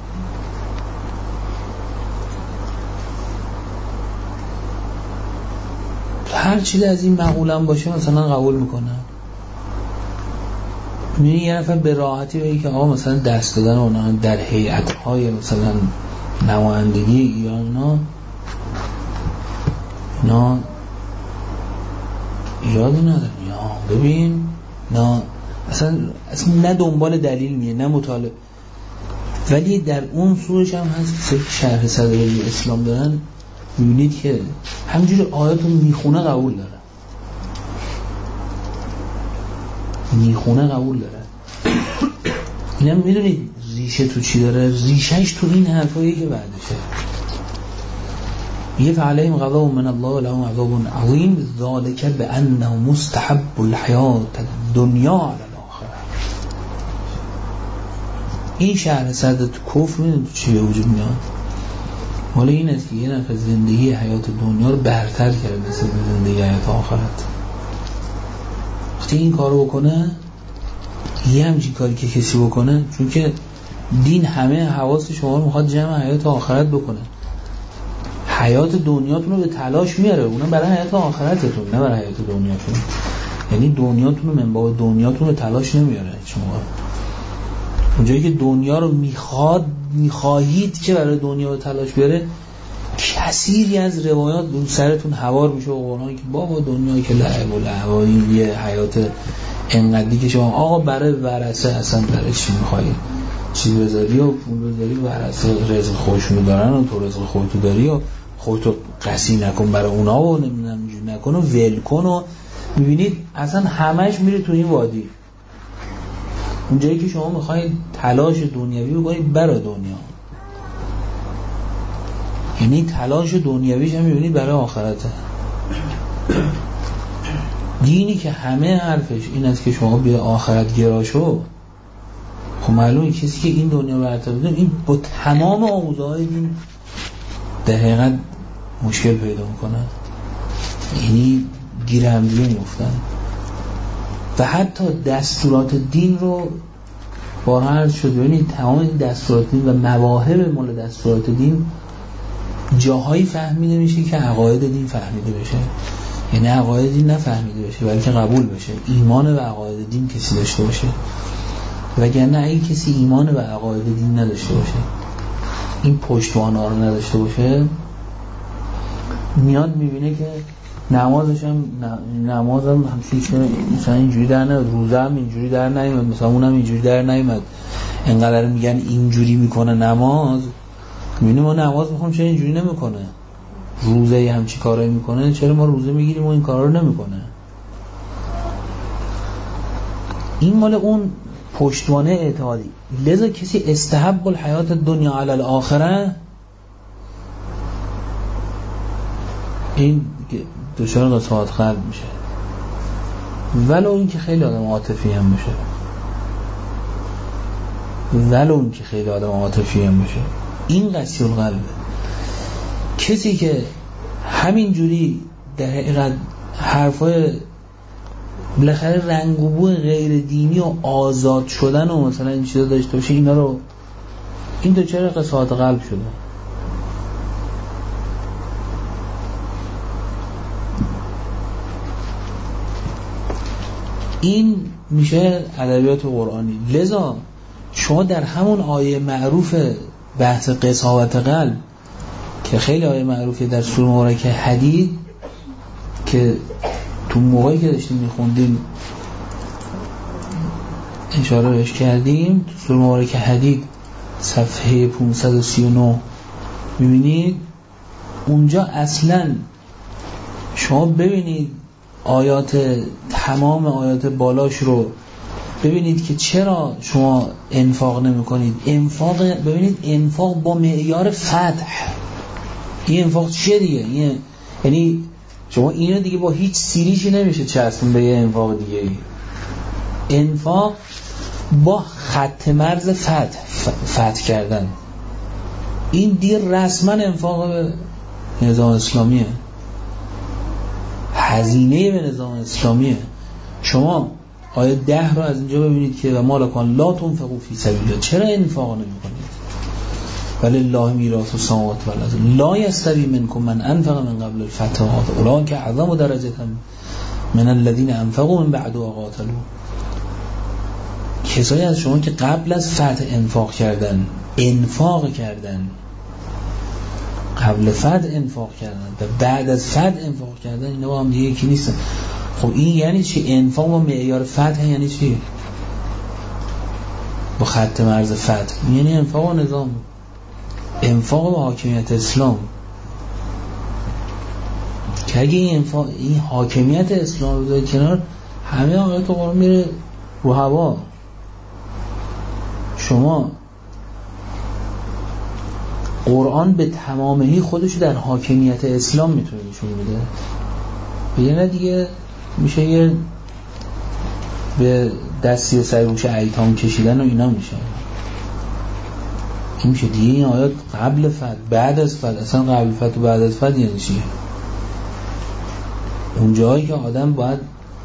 هر چیزی از این مقولم باشه مثلا قبول میکنه. می‌بینید یه نفر به راحتی بگه که آقا مثلا دست دادن اونها در هیئت‌های مثلا نمایندگی ایران اینا اینا ایرادی نداره، یا ببین نه اصلا اصلا نه دنبال دلیل میه نه مطالب، ولی در اون سورش هم هست که شرح صدر اسلام دارن، میبینید که همینجوری آیاتو میخونه قبول داره، میخونه قبول داره. اینم میدونید ریشه تو چی داره؟ ریشهش تو این حرفایی که بعدشه میگه فعلیم غضب من الله ولهم عذاب عظیم ذلک بانه مستحب الحیات الدنیا علی الاخره. این شرح صدر تو کفر میدونید تو چی به وجود میاد؟ حالا این است که یه نفر زندگی حیات دنیا رو برتر کرده نسبت به زندگی حیات آخرت. وقتی این کارو بکنه، یه همچین کاری که کسی بکنه، چون که دین همه حواس شما رو میخواد جمع حیات آخرت بکنه، حیات دنیاتون رو به تلاش میاره، اونم برای حیات آخرتتون نه برای حیات دنیاتون. یعنی دنیاتون رو منبع دنیاتون رو تلاش نمیاره شما. اونجایی که دنیا رو میخواد میخواهید که برای دنیا رو تلاش بیاره، کثیری از روایات دون سرتون هوار میشه و قرآن که بابا دنیایی که لعب و لعب یه حیات انقدری که شما آقا برای ورثه اصلا برای چی میخواهید؟ چیز بذاری و پول بذاری و هر اساس رزق خودشونو دارن و تو رزق خودتو داری و خودتو قصی نکن برای اونا و نمیدونم اینجوری نکن و ول کن و میبینید اصلا همش میره تو این وادی. اونجایی که شما میخواید تلاش دنیوی بکنید برای دنیا، یعنی تلاش دنیویش هم میبینید برای آخرته. دینی که همه حرفش این است که شما بیا آخرت گراشو، خب معلومه کسی که این دنیا برتر بدون این با تمام آموزهای دین در حقیقت مشکل پیدا میکنن، یعنی گیر هم دیگه میفتن و حتی دستورات دین رو بارها عرض شد. ببینید تمام این دستورات دین و مواهب مال دستورات دین جاهایی فهمیده میشه که عقاید دین فهمیده بشه، یعنی عقاید دین نفهمیده بشه بلکه قبول بشه، ایمان و عقاید دین کسی داشته باشه، وگرنه اگه کسی ایمان و عقاید دین نداشته باشه، این پشتوانه رو نداشته باشه، میاد میبینه که نمازش هم نماز هم همچنین مثلا اینجوری در نیاد، روزه هم اینجوری در نیاد، مثلا اونم اینجوری در نیاد. انقدر میگن اینجوری میکنه نماز، میبینه ما نماز میخوام چرا اینجوری نمیکنه، روزه هم چی کارایی میکنه، چرا ما روزه میگیریم و این کارا رو نمیکنه. این مال اون پشتوانه اعتقادی. لذا کسی استحب الحیات دنیا علی الاخره، این دچار قساوت قلب میشه، ولو این که خیلی آدم عاطفی هم میشه، ولو این که خیلی آدم عاطفی هم میشه، این قسیه القلبه. کسی که همین جوری در حقیقت حرفای بالاخره رنگ و بو غیر دینی و آزاد شدن و مثلا این چیزا داشته باشه، اینا رو این دچار قساوت قلب شده. این میشه ادبیات قرآنی. لذا شما در همون آیه معروف بحث قساوت قلب که خیلی آیه معروفی در سوره مبارکه حدید که تو موقعی که داشتیم میخوندیم اشاره بهش کردیم، تو سوره مبارکه حدید صفحه پانصد و سی و نه میبینید اونجا اصلا شما ببینید آیات تمام آیات بالاش رو ببینید که چرا شما انفاق نمی کنید. انفاق ببینید انفاق با معیار فتح، این انفاق چیه دیگه؟ این یعنی شما اینو دیگه با هیچ سیریشی نمیشه چسبون به یه انفاق دیگه ای. انفاق با خط مرز فتح فتح کردن، این دیر رسما انفاق به نظام اسلامیه، هزینه به نظام اسلامیه. شما آیه ده رو از اینجا ببینید که و مالکان لا تنفقوا فی سبیل الله، چرا انفاق نمی کنید؟ ولله میراث السماوات والارض لا یستوی منکم من انفق من قبل الفتح اولئک اعظم درجة من الذین انفقوا من بعد و قاتلوا. کسایی از شما که قبل از فتح انفاق کردن انفاق کردن قبل فتح انفاق کردن و بعد از فتح انفاق کردن، اینا با هم دیگه یکی نیستن. خب این یعنی چی؟ انفاق با معیار فتح یعنی چی؟ با خط مرز فتح یعنی انفاق و نظام، انفاق با حاکمیت اسلام. که اگه این انفاق این حاکمیت اسلام رو بذارید کنار، همه آقایت قرآن میره رو هوا. شما قرآن به تمامی خودشو در حاکمیت اسلام میتونه نشون میده، بگه نه دیگه میشه یه به دستی سرگوش ایتام کشیدن و اینا میشه. این میشه دیگه این آیات قبل فتح بعد از فتح، اصلا قبل فتح و بعد از فتح یعنی چیه؟ اون جایی که آدم باید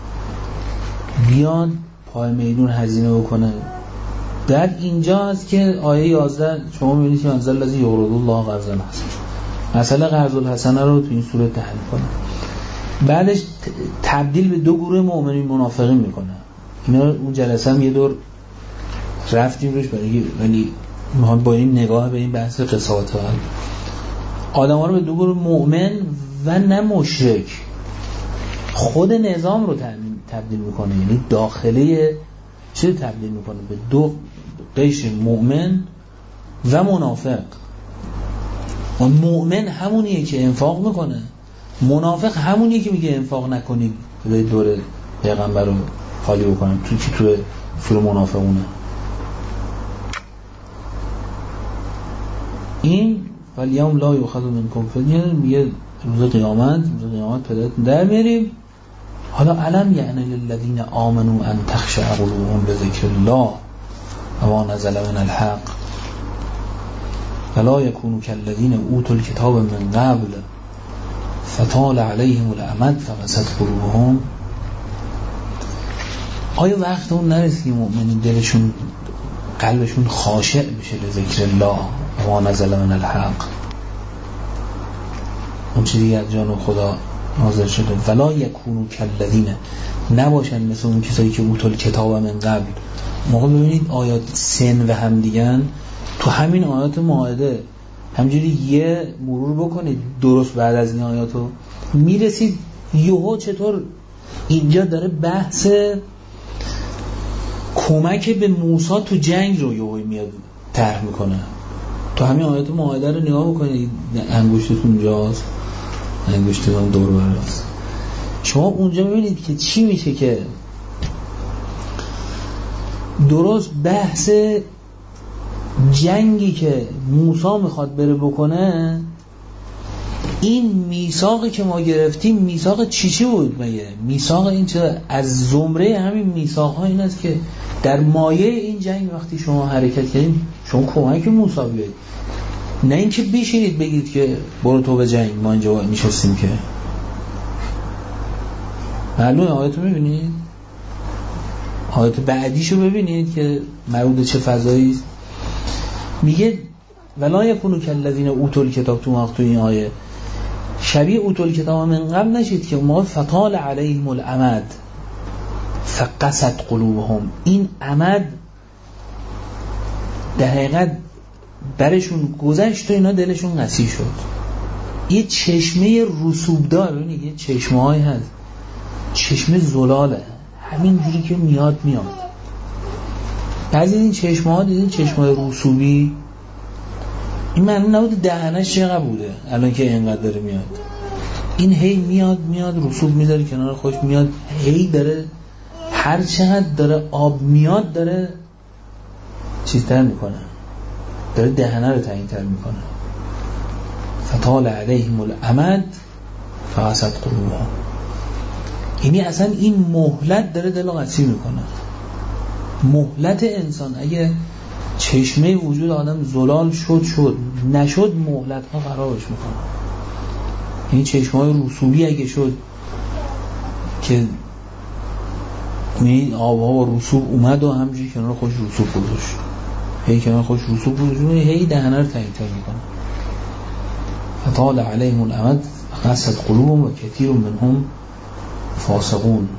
بیان پای میدون هزینه بکنه. بعد اینجا هست که آیه یازده شما میبینید که انزل الذی یقرض الله قرضا حسنا، مثلا قرض الحسنه رو تو این سوره تحلیل کنه. بعدش تبدیل به دو گروه مؤمنین منافقین میکنه. اینا اون جلسه هم یه دور رفتیم روش، برای ولی ما با این نگاه به این بحث قساوت قلب آدم‌ها رو به دو گروه مؤمن و نه مشرک خود نظام رو تبدیل میکنه. یعنی داخله چه تبدیل میکنه؟ به دو قشر، مؤمن و منافق. و مؤمن همونیه که انفاق میکنه، منافق همونیه که میگه انفاق نکنید به دور پیغمبر رو خالی بکنم. تو کی تو سوره منافقونه؟ این والیوم لا یؤخذ منکم فدیه، میگه روز قیامت، روز قیامت پدرتون در میاریم. حالا علم یعنی للذین آمنوا ان تخشع قلوبهم لذکر الله و ما نزل من الحق ولا یکونوا کالذین اوتوا الکتاب من قبل فطال علیهم الامد فقست قلوبهم. آیا وقت اون نرسید که مؤمنین دلشون، قلبشون خاشع بشه لذکر الله و ما نزل من الحق، اون چیزی از جان خدا نازل شده؟ ولا یکونوا کالذین، نباشن مثل اون کسایی که اوتل کتاب من قبل. موقع ببینید آیات سن و هم دیگن تو همین آیات مائده همجوری یه مرور بکنید درست بعد از این آیاتو میرسید یهو چطور اینجا داره بحث کمک به موسی تو جنگ رو یهو میاد طرح میکنه. تو همین آیات مائده رو نگاه بکنید، انگشتتون اونجاست، انگشتتون دور براست، شما اونجا ببینید که چی میشه که درست بحث جنگی که موسی میخواد بره بکنه، این میثاقی که ما گرفتیم میثاق چی چی بود مگه؟ میثاق این چه از زمره همین میثاق‌ها این است که در مایه این جنگ وقتی شما حرکت کردیم شما کمک موسی بیایید، نه اینکه بشینید بگید که برو تو به جنگ ما اینجا میشستیم. که معلومه آیاتو میبینید، آیات بعدیشو ببینید که مربوط چه فضایی است. میگه ولا یکونوا کالذین اوتوا الکتاب، تو وقت این آیه شبیه اوتوا الکتاب من قبل نشید که ما فطال علیهم الامد فقست قلوبهم. این امد در حقیقت برشون گذشت و اینا دلشون قسی شد. یه چشمه رسوب دار، ببینید یه چشمه های هست، چشمه زلاله همین جوری که میاد میاد. بعضی این چشمه ها دیدین چشمه رسوبی، این معنی نبوده دهنش چقدر بوده الان که اینقدر داره میاد. این هی میاد میاد رسوب میذاره کنار خوش میاد، هی داره هر چقدر داره آب میاد داره چیزتر میکنه، داره دهنه رو تعیین تر میکنه. فطال علیهم الامد فقست قلوبهم، یعنی اصلا این مهلت داره دل قسی میکنه. مهلت انسان اگه چشمه وجود آدم زلال شد شد نشد، مهلت ها خرابش میکنه. این چشمه های رسوبی اگه شد که این آبها و رسوب اومد و همجوری کنار خوش رسوب گذاشت، هی کنار خوش رسوب گذاشت، هی دهنه رو تعیین تر میکنه. فطال علیهم الامد فقست قلوبهم و کثیر منهم فاسقون.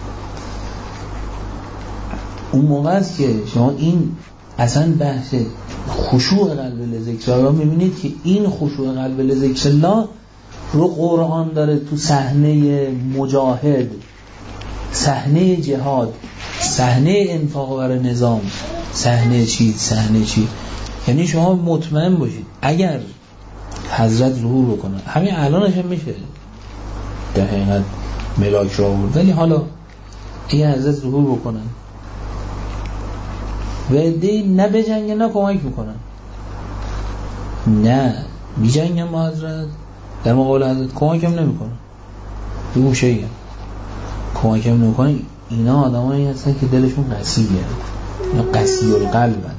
اون موقع است که شما این اصلا بحث خشوع قلب لذکر الله میبینید که این خشوع قلب لذکر الله رو قرآن داره تو صحنه مجاهد، صحنه جهاد، صحنه انفاق برای نظام، صحنه چیز صحنه چیز. یعنی شما مطمئن باشید اگر حضرت ظهور بکنه، همین الانش هم میشه در حقیقت ملاک را بود، ولی حالا این حضرت ظهور بکنن و عده‌ای نه به جنگ نه کمک میکنن، نه بی جنگ هم با حضرت در مقابل حضرت کمک هم نمیکنن، به اون شیء کمک هم نمیکنن. اینا آدم هایی هستن که دلشون قسیه، اینا قسی القلبن.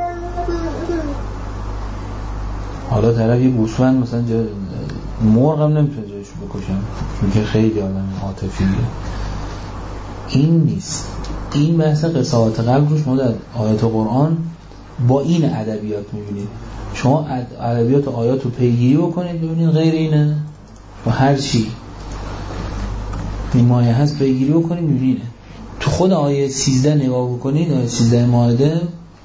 حالا طرف یه گوسفند مثلا جا مرغ هم نمیتونه جایش بکشن چون که خیلی آدم عاطفیه. این نیست. این بحث قساوت قلب روش ما در آیات قرآن با این ادبیات میبینید. شما ادبیات و آیات رو پیگیری بکنید ببینید غیر اینه و هر چی این مایه هست پیگیری بکنید میبینید. تو خود آیه سیزده نگاه بکنید، آیه سیزده مائده،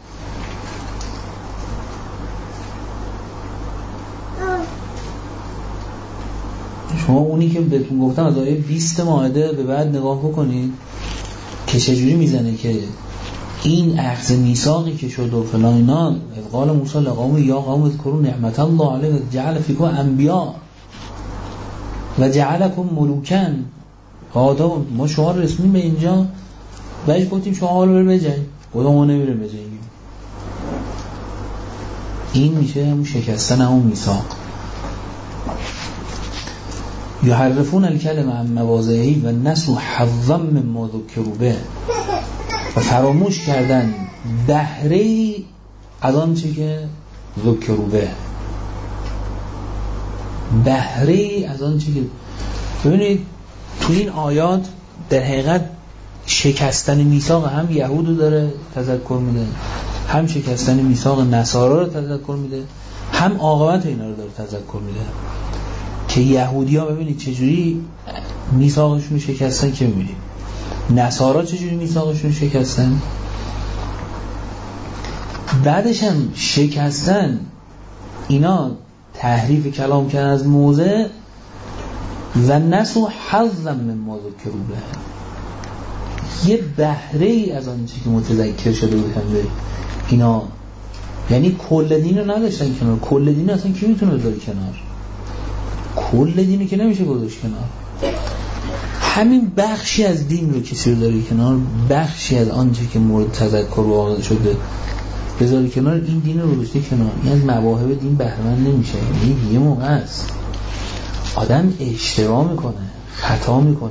شما اونی که بهتون گفتم از آیه بیست مائده به بعد نگاه بکنید که چجوری میزنه که این اخذ میثاقی که شد و فلان اینا، قال موسی لقوم یا قوم اذکروا نعمت الله علیکم جعل فیکم انبیاء و جعلکم ملوکا. آدم ما شما رسمی به اینجا بهش گفتیم شما حالا بریم بجنگید، خدا ما نمیره بجنگیم. این میشه همون شکستن همون میثاق. یحرفون الکلم عن مواضعه و نسوا حظا مما ذکروا به، و فراموش کردن بهره از آن چی که ذکروا به، بهره از آن چی که. ببینید تو این آیات در حقیقت شکستن میثاق هم یهودو داره تذکر میده، هم شکستن میثاق نصارا رو تذکر میده، هم عاقبت اینا رو داره تذکر میده که یهودی‌ها ببینید چجوری میثاقشون رو شکستن، که میبینید نصارا چجوری میثاقشون رو شکستن، بعدش هم شکستن اینا تحریف کلام کردن از موضع و نسوا حظا مما ذکروا به، یه بهره ای از آن چیزی که متذکر شده بود هم به اینا. یعنی کل دین رو نداشتن کنار. کل دین اصلا کی میتونه بذاره کنار؟ کل دینی که نمیشه گذاشت کنار. همین بخشی از دین رو کسی رو داره کنار، بخشی از آنچه که مورد تذکر واقع شده بذاره کنار، این دین رو گذاشته کنار. این از مواهب دین بهره مند نمیشه. یعنی یه موقع است آدم اشتباه میکنه، خطا میکنه،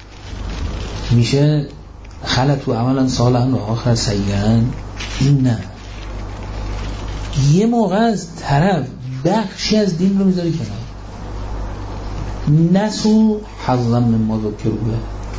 میشه خلط و عملا صالحا و آخر سیئا. این نه، یه موقع از طرف بخشی از دین رو میذاری کنار، نسوا حظا مما ذکروا به.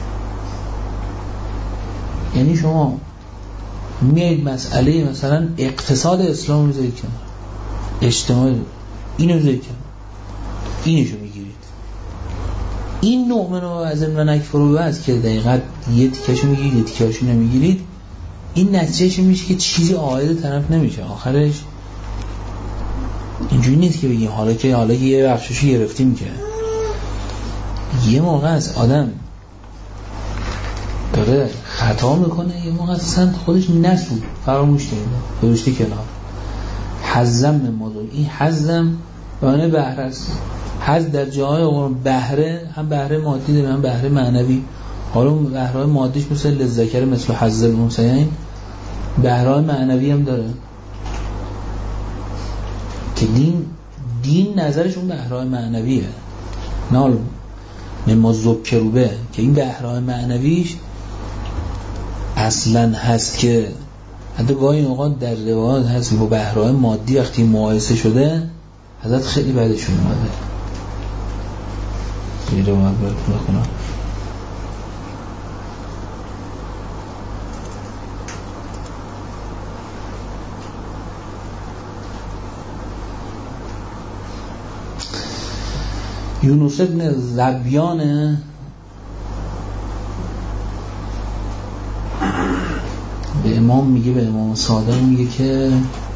یعنی شما میایید مسئله مثلا اقتصاد اسلام رو میذارید کنار، اجتماع اینو میذارید کنار، اینشو میگیرید. این نؤمن و عزم و نکفر به است که دقیقاً یه تیکشو میگیرید یه تیکشو نمیگیرید، این نتیجهش میشه که چیزی عائد طرف نمیشه. آخرش اینجوری نیست که بگیم حالا که حالا یه بخششو گرفتیم، که یه موقع از آدم داره خطا میکنه، یه موقع اصلا خودش نسو فراموش کرده گذاشته کنار. حزم موضوع، این حزم به معنی بهره است. حز در جاهای قرآن بهره هم بهره مادی داره هم بهره معنوی. حالا بهره مادیش مثل للذکر مثل حظ الانثیین، بهره معنوی هم داره که دین دین نظرش اون بهره معنویه، نه مما ذکروا به، که این بهره معنویش اصلا هست که حتی گاهی اوقات در روایات هست با بهره مادی وقتی مقایسه شده حضرت خیلی بعدشون اومده. این روایت براتون بخونم. یونس ابن ذبیان به امام میگه، به امام صادق میگه که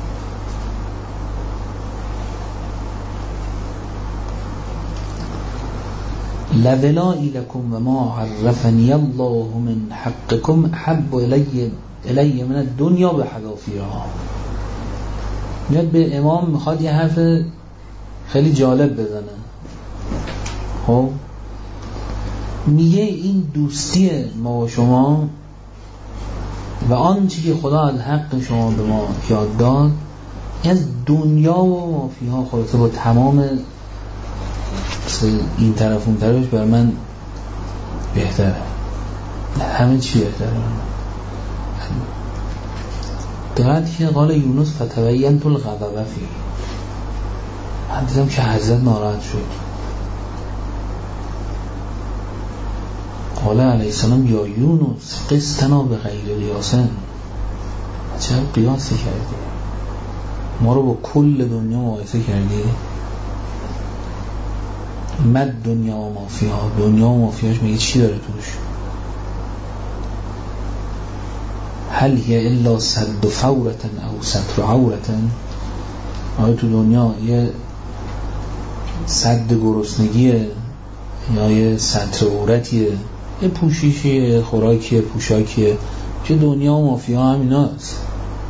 لولایی لکم و ما عرفنی الله من حقکم حب الی الی من الدنیا به حذافیرها. میاد به امام میخواد یه حرف خیلی جالب بزنه. خب میگه این دوستی ما و شما و آنچه که خدا از حق شما به ما یاد داد از دنیا و مافیها خلاصه با تمام این طرف اون طرفش بر من بهتره، همه چی بهتره. دقیقه که قال یونس فتبینت الغضب فی، من دیدم که حضرت ناراحت شد. قال علیه السلام یا یونس قستنا به غیر قیاسن، چه قیاسی کردی؟ ما رو با کل دنیا مقایسه کردی؟ مد دنیا و مافیها، دنیا و مافیاش میگه چی داره توش؟ هل هی الا صد فورتن او ستر عورتن؟ آیا تو دنیا یه صد گرسنگیه یا یه ستر عورتیه، یه پوشیشیه، خوراکیه، پوشاکیه، که دنیا و مافیا هم ایناست.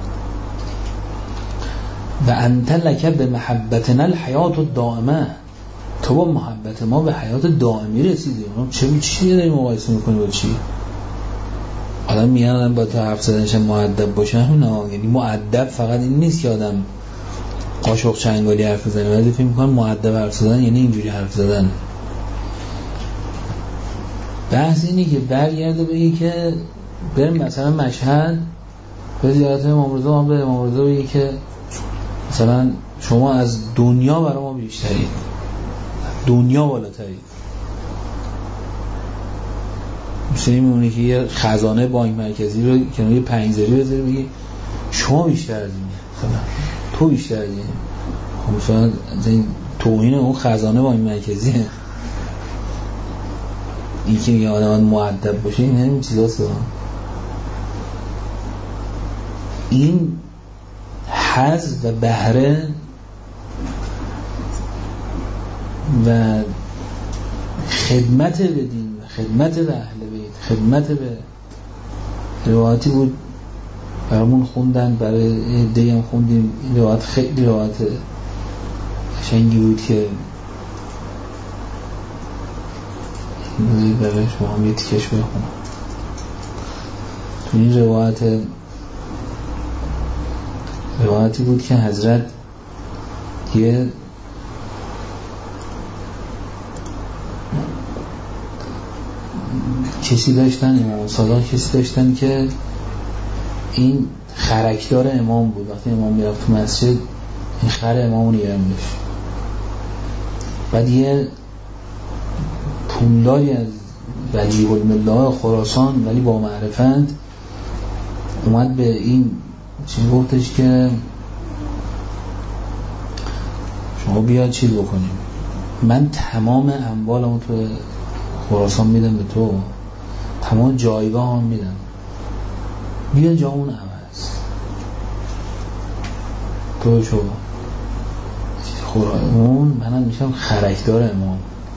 و انت لک به محبتنا الحیات الدائمه، تو با محبت ما به حیات دائمی رسیدی. چه چیه داری مقایسه میکنی با چی؟ آدم میگن آدم با تو حرف زدنش مؤدب باشه، نه یعنی مؤدب فقط این نیست که آدم قاشق چنگالی حرف بزنه، ولی فکر می‌کنم مؤدب حرف زدن یعنی اینجوری حرف زدن. بحث اینه که برگرده بگی که بریم مثلا مشهد به زیارت امام رضا، ما به امام رضا بگی که مثلا شما از دنیا برای ما بیشترید، دنیا بالاترید. مثلا میمونه که یه خزانه بانک مرکزی رو کنار یه پنجذری بذاری بگی شما بیشتر از این، مثلا تو بیشتر از این. خب مثلا توهین اون خزانه بانک مرکزیه. این که میگه آدم مؤدب باشه، این همین چیزاست. این حظ و بهره و خدمت به دین و خدمت به اهل بیت، خدمت به روایتی بود برامون خوندن، برای عده‌ای هم خوندیم. این روایت خیلی روایت قشنگی بود که برای شما هم یه تیکش بخونم. تو این روایت روایتی بود که حضرت یه کسی داشتن، امام صادق کسی داشتن که این خرکدار امام بود. وقتی امام میرفت تو مسجد این خر امام نگرم داشت. بعد یه پولداری از ولی الملاه خراسان ولی با معرفت اومد به این چی گفتش که شما بیا چی بکنیم، من تمام اموالمو تو خراسان میدم به تو، تمام جایگاه هم میدم، بیا جامون عوض تو شو خورایمون، منم میشم خرکدار امام.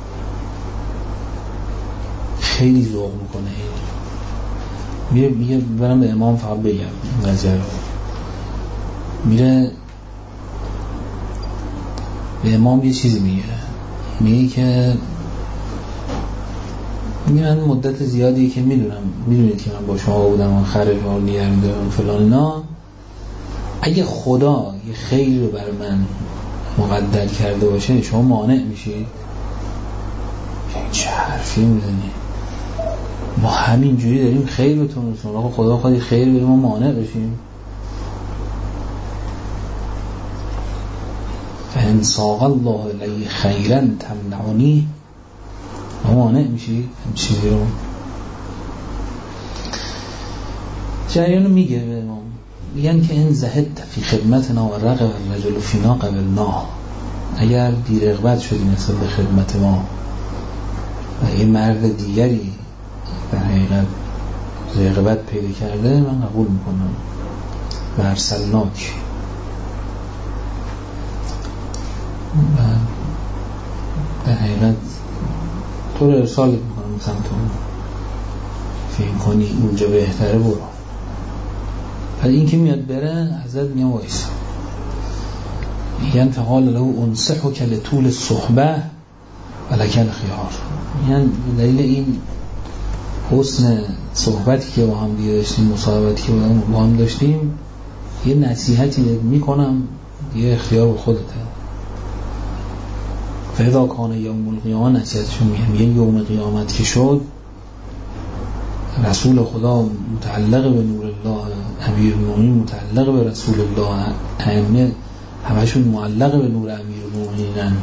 خیلی ذوق میکنه میره میگه برم به امام فقط بگم نظر رو. میره به امام یه چیزی میگه، میگه که میگه من مدت زیادی که میدونم میدونید که من با شما بودم و خرج ها نیر میدونم فلان اینا، اگه خدا یه خیلی رو برای من مقدر کرده باشه شما مانع میشید؟ چه حرفی میزنی؟ ما همین جوری داریم خیر بتون رسون، خدا خواهی خیر بریم ما مانع بشیم؟ فان ساق الله لی خیرا تمنعنی، ما مانع میشی؟ هم چیزی رو جریان رو میگه به امام، میگن که این زهد فی خدمتنا و رغب الرجل فینا قبلنا، اگر بی‌رغبت شدی نسبت به خدمت ما و یه مرد دیگری در حقیقت رغبت پیدا کرده من قبول میکنم و ارسلناک، و در حقیقت تو رو ارسال میکنم سمت اون، فهم کنی اونجا بهتره برو. ولی این که میاد بره حضرت میگه وایسا، میگن فقال له انصحک لطول الصحبه ولک الخيار، میگن دلیل این حسن صحبتی که با هم دیگه داشتیم، مصاحبتی که با هم داشتیم، یه نصیحتی میکنم، یه اختیار به خودته. فاذا کان یوم القیامه، نصیحتشون میگه یوم قیامت که شد، رسول خدا متعلق به نور الله، امیر المؤمنین متعلق به رسول الله، ائمه همشون معلق به نور امیر المؤمنینن.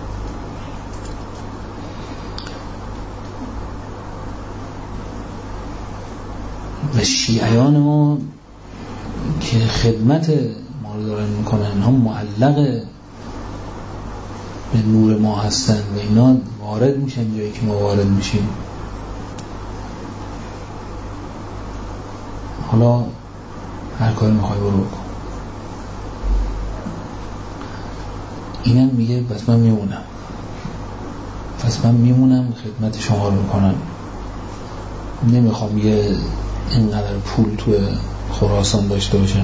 و شیعیان ما که خدمت ما رو دارن میکنن هم معلق به نور ما هستن و اینا وارد میشن جایی که ما وارد میشیم. حالا هر کاری میخوای برو بکن. اینم میگه بس من میمونم، پس من میمونم خدمت شما رو میکنم، نمیخوام یه اینقدر پول تو خراسان داشته باشن.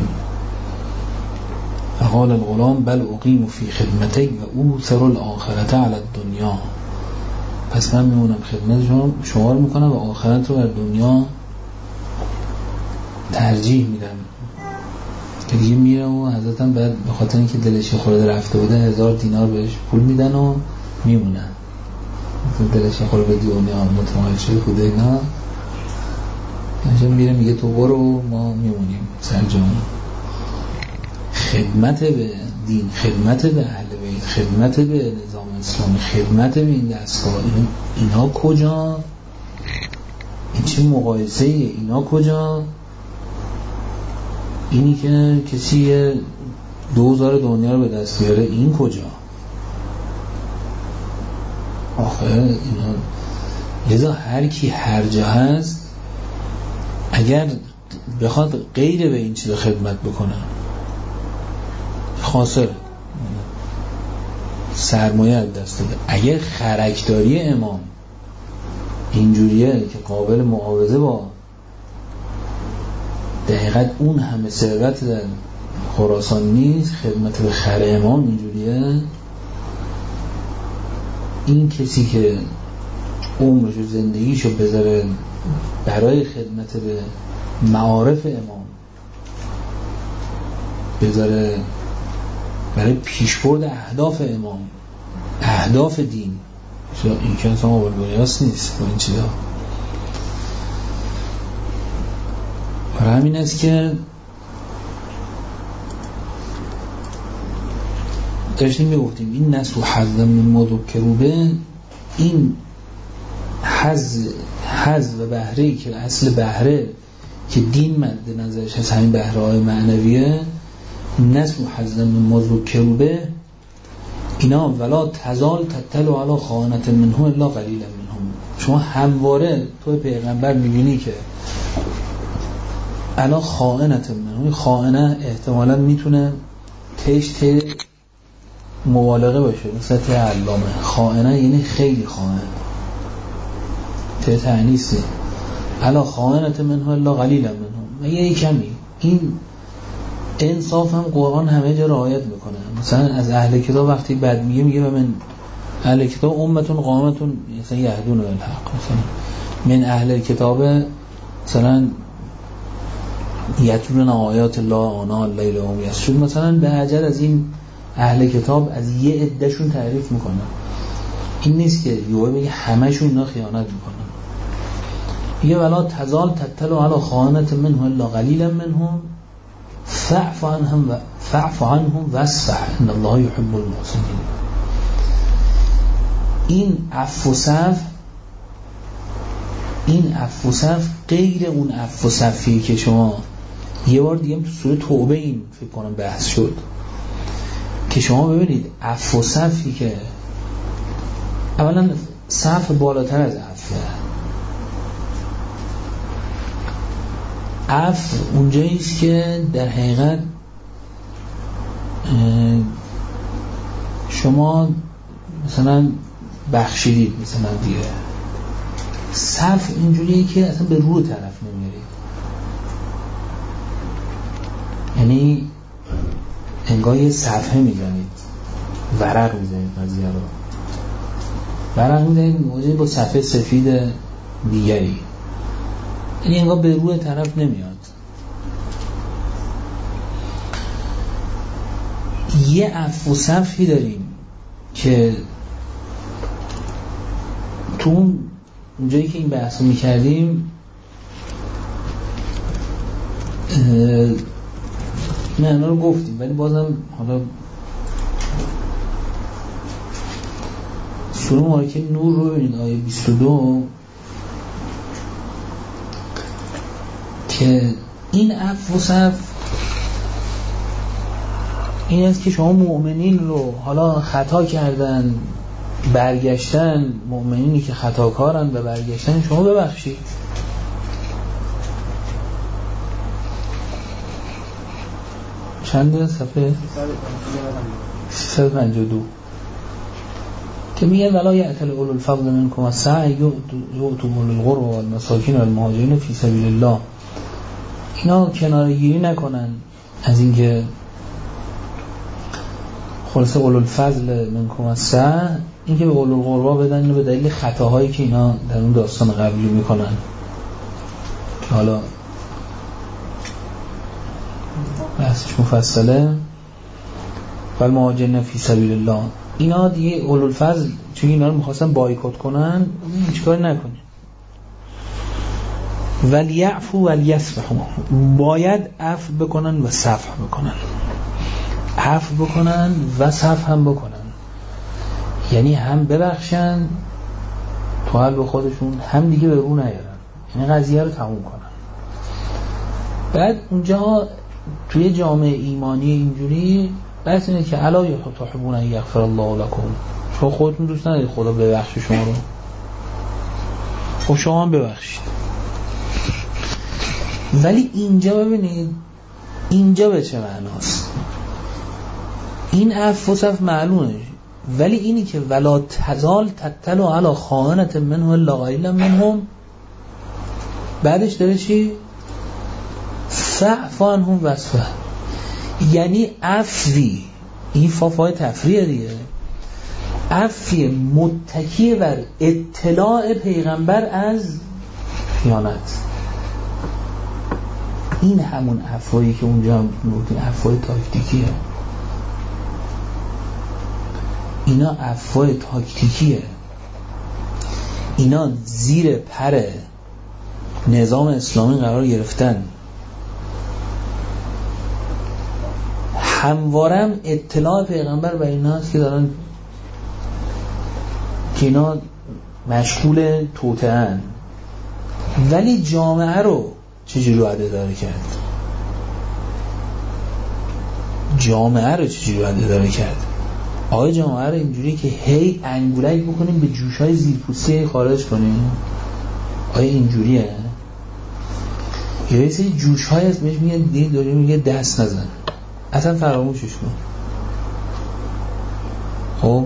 فقال الغلام بل اقیم فی خدمتی و اوثر الاخرة علی الدنیا، پس من میمونم خدمت شما، شمار میکنم و آخرت رو بر دنیا ترجیح میدم. که دیگه میرم و حضرتم بعد به خاطر اینکه دلش خورده رفته بوده هزار دینار بهش پول میدن و میمونن، دلش خورده به دنیا متمایل شده بوده اینا، اینجا میره میگه تو برو ما میمونیم سرجمون. خدمت به دین، خدمت به اهل بیت، خدمت به نظام اسلامی، خدمت به این دستگاه، اینا کجا؟ این چه مقایسه ایه؟ اینا کجا؟ اینی که کسی دوزار دنیا رو به دست بیاره، این کجا؟ آخه اینا لذا هر کی هر جا هست اگر بخواد غیر به این چیز خدمت بکنه خاسر، سرمایه از دست داده. اگر خرکداری امام اینجوریه که قابل معاوضه با دقیقاً اون همه ثروت در خراسان نیست، خدمت به خر امام اینجوریه، این کسی که عمرش و زندگیشو بذاره برای خدمت به معارف امام، بذاره برای پیشبرد اهداف امام، اهداف دین، این که اصلا قابل قیاس نیست با این چیزا. برای همین است که داشتیم میگفتیم این نسو حظ من ما ذکروا به، این حظ حظ و بهره‌ای که اصل بهره که دین مد نظرش هست همین بهره‌های معنویه، نسو حظ من ما ذکروا به اینا ولا تزال تتلو علی خائنة منهم الا قلیلا منهم. شما همواره تو پیغمبر میبینی که الا خائنة منهم، خائنه احتمالاً میتونه تشت مبالغه باشه، مثل ته علامه، خائنه یعنی خیلی خائن، ته تعنیسه، الا خائنة منهم الا قلیلا منهم، یه کمی. این انصاف هم قرآن همه جا رعایت میکنه. مثلا از اهل کتاب وقتی بد میگه میگه من اهل کتاب امتون قامتون مثلا یهدون بالحق، مثلا من اهل کتاب مثلا یتلون آیات الله آناء اللیل و هم یسجدون، مثلا به عجل از این اهل کتاب از یه عدهشون تعریف میکنه. این نیست که یوه بگه همهشون اینا خیانت میکنن. میگه ولا تزال تتلو علی خائنة منهم الا قلیلا منهم فاعف عنهم و فاعف عنهم واصفح ان الله يحب المحسنین. این عفو و صفح، این عفو و صفح غیر اون عفو و صفحی که شما یه بار دیگه تو سوره توبه این فکر کنم بحث شد که شما ببینید عفو و صفحی که اولا صفح بالاتر از عفو، عفو اونجاییست که در حقیقت شما مثلا بخشیدید مثلا دیگه. صفح اینجوریه که اصلا به روی طرف نمیارید، یعنی انگار یه صفحه میزنید، ورق میزنید، قضیه رو ورق میزنید موضوعی با صفحه سفید دیگری، یعنی انگار به روی طرف نمیاد. یه عفو صفحی داریم که تو اون اونجایی که این بحث رو میکردیم نه اینا رو گفتیم، ولی بازم حالا سوره مبارکه نور رو ببینید آیه بیست و دو که این عفو و صفح این است که شما مؤمنین رو حالا خطا کردن برگشتن، مؤمنینی که خطاکارن و برگشتن شما ببخشید. چند صفحه؟ سیصد و پنجاه و دو که میگن ولا یأتل اولو الفضل منکم والسعی یؤتوا اولو القربى والمساکین والمهاجرین فی سبیل الله اینا کناره‌گیری نکنن از اینکه خلاصه اولو الفضل منکم السعه، اینکه به اولو القربا بدن اینو به دلیل خطاهایی که اینا در اون داستان قبلی میکنن که حالا بحثش مفصله. والمهاجرین فی سبیل الله، اینا دیگه اولو الفضل چون اینا رو میخواستن بایکوت کنن، هیچ کاری نکنن. ولیعفو ولیصفحوا، باید عفو بکنن و صفح بکنن. عفو بکنن و صفح هم بکنن، یعنی هم ببخشن تو قلب خودشون، هم دیگه به رو نیارن، یعنی قضیه رو تموم کنن. بعد اونجا توی جامعه ایمانی اینجوری بحث اینه که الا تحبون ان یغفر الله لكم، شما خودتون دوست ندارید خدا ببخشه شما رو، خب شما هم ببخشید. ولی اینجا ببینید اینجا به چه معناست؟ این عفو و صفح معلومه، ولی اینی که ولا تزال تطلع علی خائنة منه الا قلیلا منهم، بعدش داره چی؟ فاعف عنهم واصفح، یعنی عفوی، این فافای تفریه دیگه، عفوی متکی بر اطلاع پیغمبر از خیانت. این همون عفویی که اونجا هم گفتیم عفوی تاکتیکیه، اینا عفوی تاکتیکیه، اینا زیر پر نظام اسلامی قرار گرفتن، هموارم اطلاع پیغمبر به اینا هست که دارن که اینا مشغول توطئه‌اند، ولی جامعه رو چجوری باید اداره کرد؟ جامعه رو چجوری باید اداره کرد؟ آقای جامعه رو اینجوری که هی انگولک بکنیم به جوش‌های زیرپوستی خارج کنیم؟ آیا اینجوریه؟ یه سری جوش‌های هست بهش میگه دیگه داره میگه دست نزن، اصلا فراموشش کن. خب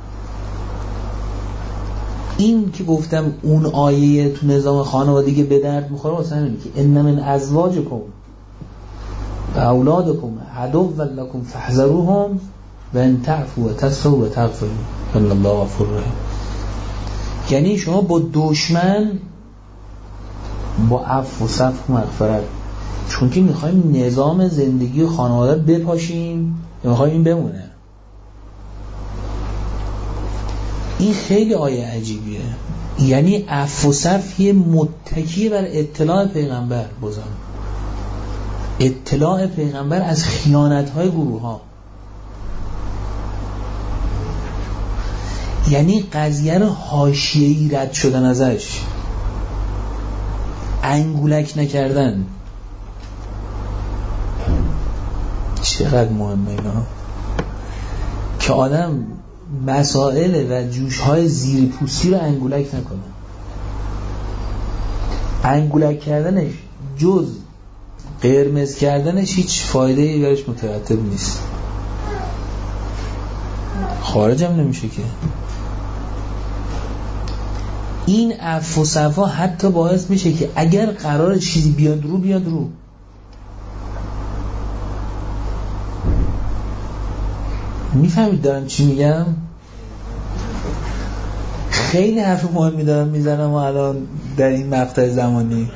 این که گفتم اون آیه تو نظام خانوادگی به درد میخوره واسه همینه که ان من ازواجکم و اولادکم عدو لکم فاحذروهم و ان تعفوا و تصفحوا و تغفروا ان الله غفور رحیم. یعنی شما با دشمن با عفو و صفح و مغفرت، چون که میخوایم نظام زندگی و خانواده بپاشیم یا میخوایم این بمونه. این خیلی آیه عجیبیه، یعنی عفو و صفح متکی بر اطلاع پیغمبر، بازم اطلاع پیغمبر از خیانت‌های گروه ها، یعنی قضیه رو حاشیه‌ای رد شدن ازش، انگولک نکردن. چقدر مهمه اینا که آدم مسائل و جوش‌های زیر پوستی رو انگولک نکنه. انگولک کردنش جز قرمز کردنش هیچ فایده‌ای برش مترتب نیست، خارج هم نمیشه که. این عفو و صفا حتی باعث میشه که اگر قرار چیزی بیاد رو بیاد رو. میفهمید دارم چی میگم؟ خیلی حرف مهمی دارم میزنم و الان در این مقطع زمانی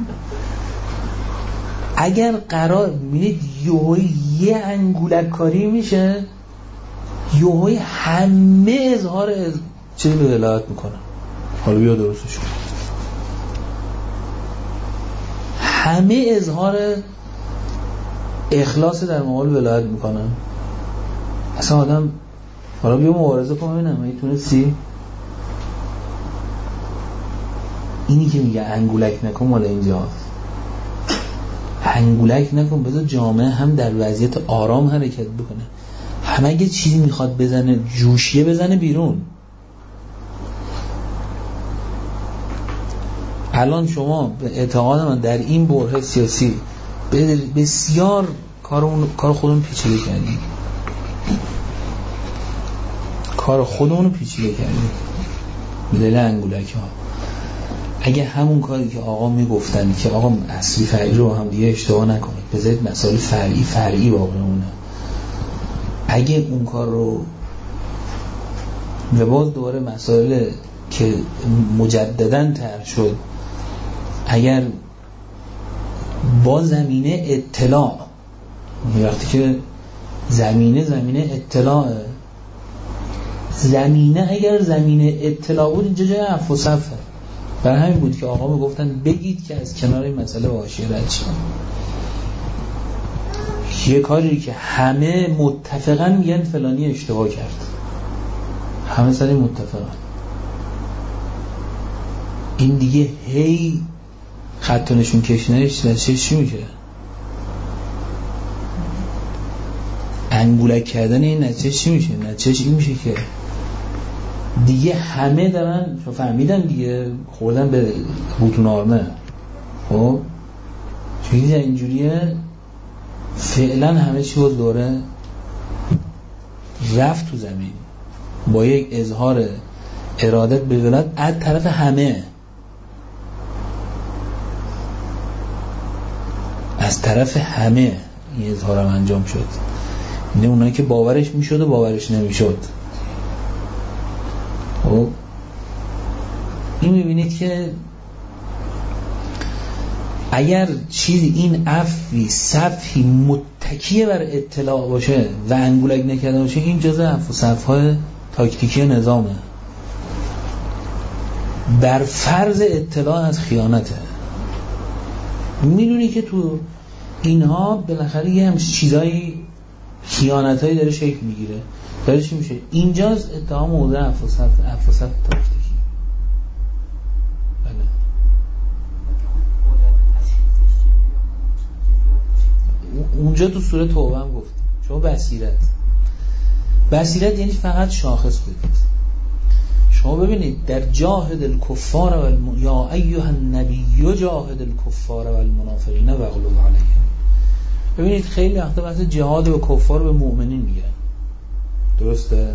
اگر قرار میبینید یوهی یه انگولک کاری میشه، یوهی همه اظهار از چیزی به ولایت میکنه. حالا بیا درستش کن. همه اظهار اخلاص در مقابل ولایت میکنن. اصلا آدم حالا بیا مبارزه کن ببینم اگه تونستی. اینی که میگه انگولک نکن مال اینجاست. انگولک نکن، بذار جامعه هم در وضعیت آرام حرکت بکنه. همه اگه چیزی میخواد بزنه جوشیه بزنه بیرون. الان شما به اعتقاد من در این بره سیاسی بسیار کارمون کار خودمون پیچیده کردیم. کار خودمون رو پیچیده کردیم به دلیل انگولک ها. اگه همون کاری که آقا میگفتن که آقا اصلی فرعی رو هم دیگه اشتباه نکنید، بذارید مسائل فرعی فرعی باقی مونه، اگه اون کار رو و باز دوباره مسائل که مجدداً طرح شد، اگر با زمینه اطلاع، وقتی که زمینه زمینه اطلاع، زمینه اگر زمینه اطلاع بود اینجا جای عفو و صفحه. برای همین بود که آقا میگفتن بگید که از کنار این مسئله با حاشیه رد شید. یه کاری که همه متفقاً میگن فلانی اشتباه کرد، همه سری متفقاً، این دیگه هی خط و نشون کشیدنش نتیجه چی میشه؟ انگولک کردن این نتیجه چی میشه؟ نتیجه این میشه که دیگه همه دارن فهمیدن دیگه، خوردن به بوتون آرمه. خب چیزی اینجوریه، فعلا همه چی باز دوره رفت تو زمین با یک اظهار ارادت به ولایت از طرف همه، از طرف همه این اظهارم انجام شد. یعنی اونایی که باورش میشد و باورش نمیشد. خب این میبینید که اگر چیزی این عفوی صفحی متکیه بر اطلاع باشه و انگولک نکرده باشه، این جزء عفو صفحای تاکتیکی نظامه. بر فرض اطلاع از خیانته. میدونی که تو اینها بالاخره یه همچین چیزایی، خیانتایی داره شکل میگیره. داره چی میشه؟ اینجاست اتهام موضع عفو صفحه عفو صفحه تاکتیکی. بله. اونجا تو سوره توبه هم گفت شما بصیرت بصیرت یعنی فقط شاخص بدید. شما ببینید در جاهد الکفار و الم... یا ایها النبی جاهد الکفار و المنافقین واغلظ علیهم. ببینید خیلی وقتا بحث جهاد به کفار به مؤمنین میگن، درسته؟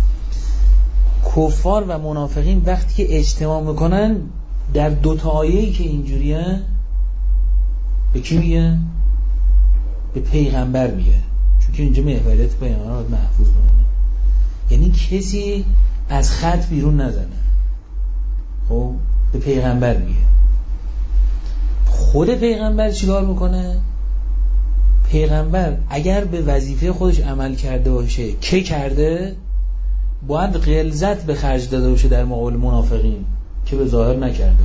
کفار و منافقین وقتی که اجتماع میکنن در دو تا آیه‌ای که اینجوریه به کی میگه؟ به پیغمبر میگه، چون که اینجا محوریت پیغمبر باید محفوظ بمونه. یعنی کسی از خط بیرون نزنه. خب به پیغمبر میگه. خود پیغمبر چیکار میکنه؟ پیغمبر اگر به وظیفه خودش عمل کرده باشه که کرده، باید غلظت به خرج داده باشه در مقابل منافقین که به ظاهر نکرده.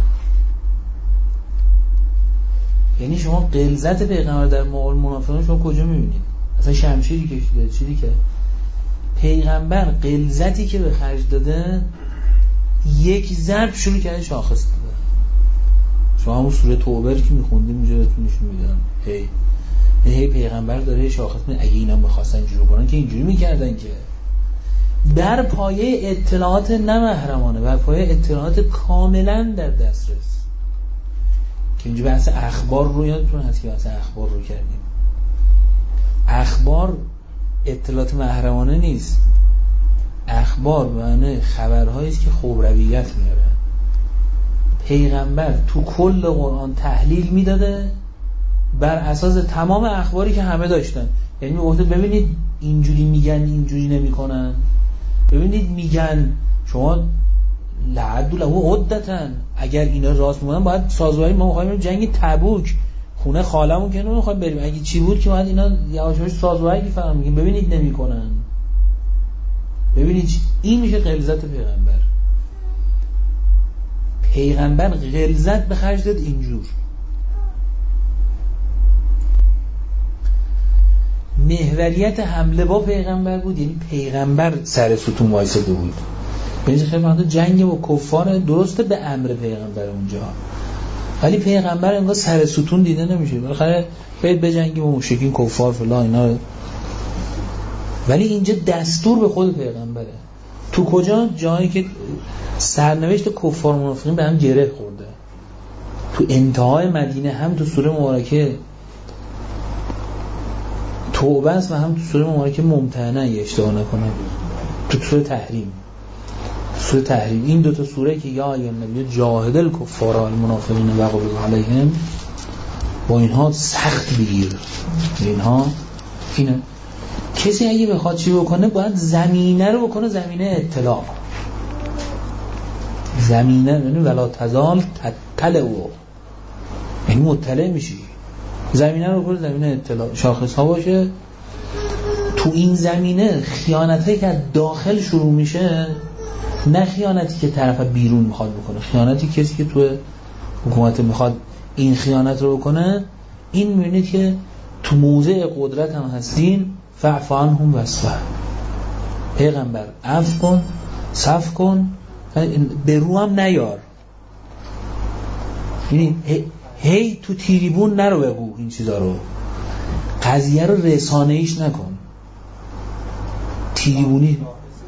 یعنی شما غلظت پیغمبر در مقابل منافقین شما کجا میبینید؟ اصلا شمشیری کشیده، چیزی که پیغمبر غلظتی که به خرج داده، یک ضرب شروع کرده شاخص داده. شما همون سوره توبه که میخوندیم اونجا بهتون نشون میدم، هی هی پیغمبر داره شاخص میده. اگه اینا میخواستن اینجوری کنن که اینجوری میکردن، که بر پایه اطلاعات نمحرمانه، بر پایه اطلاعات کاملا در دسترس. که اینجا بحث اخبار رو یادتون هست که بحث اخبار رو کردیم. اخبار اطلاعات محرمانه نیست، اخبار معنی خبرهایی است که خبرویت میاره. پیغمبر تو کل قرآن تحلیل میداده بر اساس تمام اخباری که همه داشتن. یعنی میگفته ببینید اینجوری میگن اینجوری نمیکنن، ببینید میگن شما لعدو له عدتن، اگر اینا راست میگن باید سازواری، ما میخوایم جنگ تبوک خونه خالمون که نمیخوایم بریم، اگه چی بود که باید اینا یواش یواش سازواری فهم میگیم. ببینید نمیکنن. ببینید این میشه غلظت پیغمبر. پیغمبر غلظت به خرج داد اینجور. محوریت حمله با پیغمبر بود، یعنی پیغمبر سر ستون وایساده بود. ببینید خیلی وقتا جنگ با کفار درسته به امر پیغمبر اونجا، ولی پیغمبر انگار سر ستون دیده نمیشه. بالاخره باید بجنگیم با مشرکین کفار فلان اینا، ولی اینجا دستور به خود پیغمبره. تو کجا؟ جایی که سرنوشت کفار و منافقین به هم گره خورده. تو انتهای مدینه، هم تو سوره مبارکه توبه است و هم تو سوره مبارکه ممتحنه، اگه اشتباه نکنم تو سوره تحریم. سوره تحریم. این دوتا سوره که یا ایها النبی جاهد الکفار والمنافقین واغلظ علیهم، با اینها سخت بگیر. اینها اینه کسی اگه بخواد چی بکنه باید زمینه رو بکنه، زمینه اطلاع، زمینه یعنی ولا تزال تطلع، یعنی مطلع میشی. زمینه رو بکنه زمینه اطلاع، شاخص ها باشه. تو این زمینه خیانتی که داخل شروع میشه، نه خیانتی که طرف بیرون میخواد بکنه، خیانتی کسی که تو حکومت میخواد این خیانت رو بکنه. این میبینید که تو موضع قدرت هم هستین، فاعف عنهم واصفح، پیغمبر عفو کن، صفح کن، به رو هم نیار. یعنی هی تو تریبون نرو بگو این چیزا رو، قضیه رو رسانه ایش نکن. تریبونی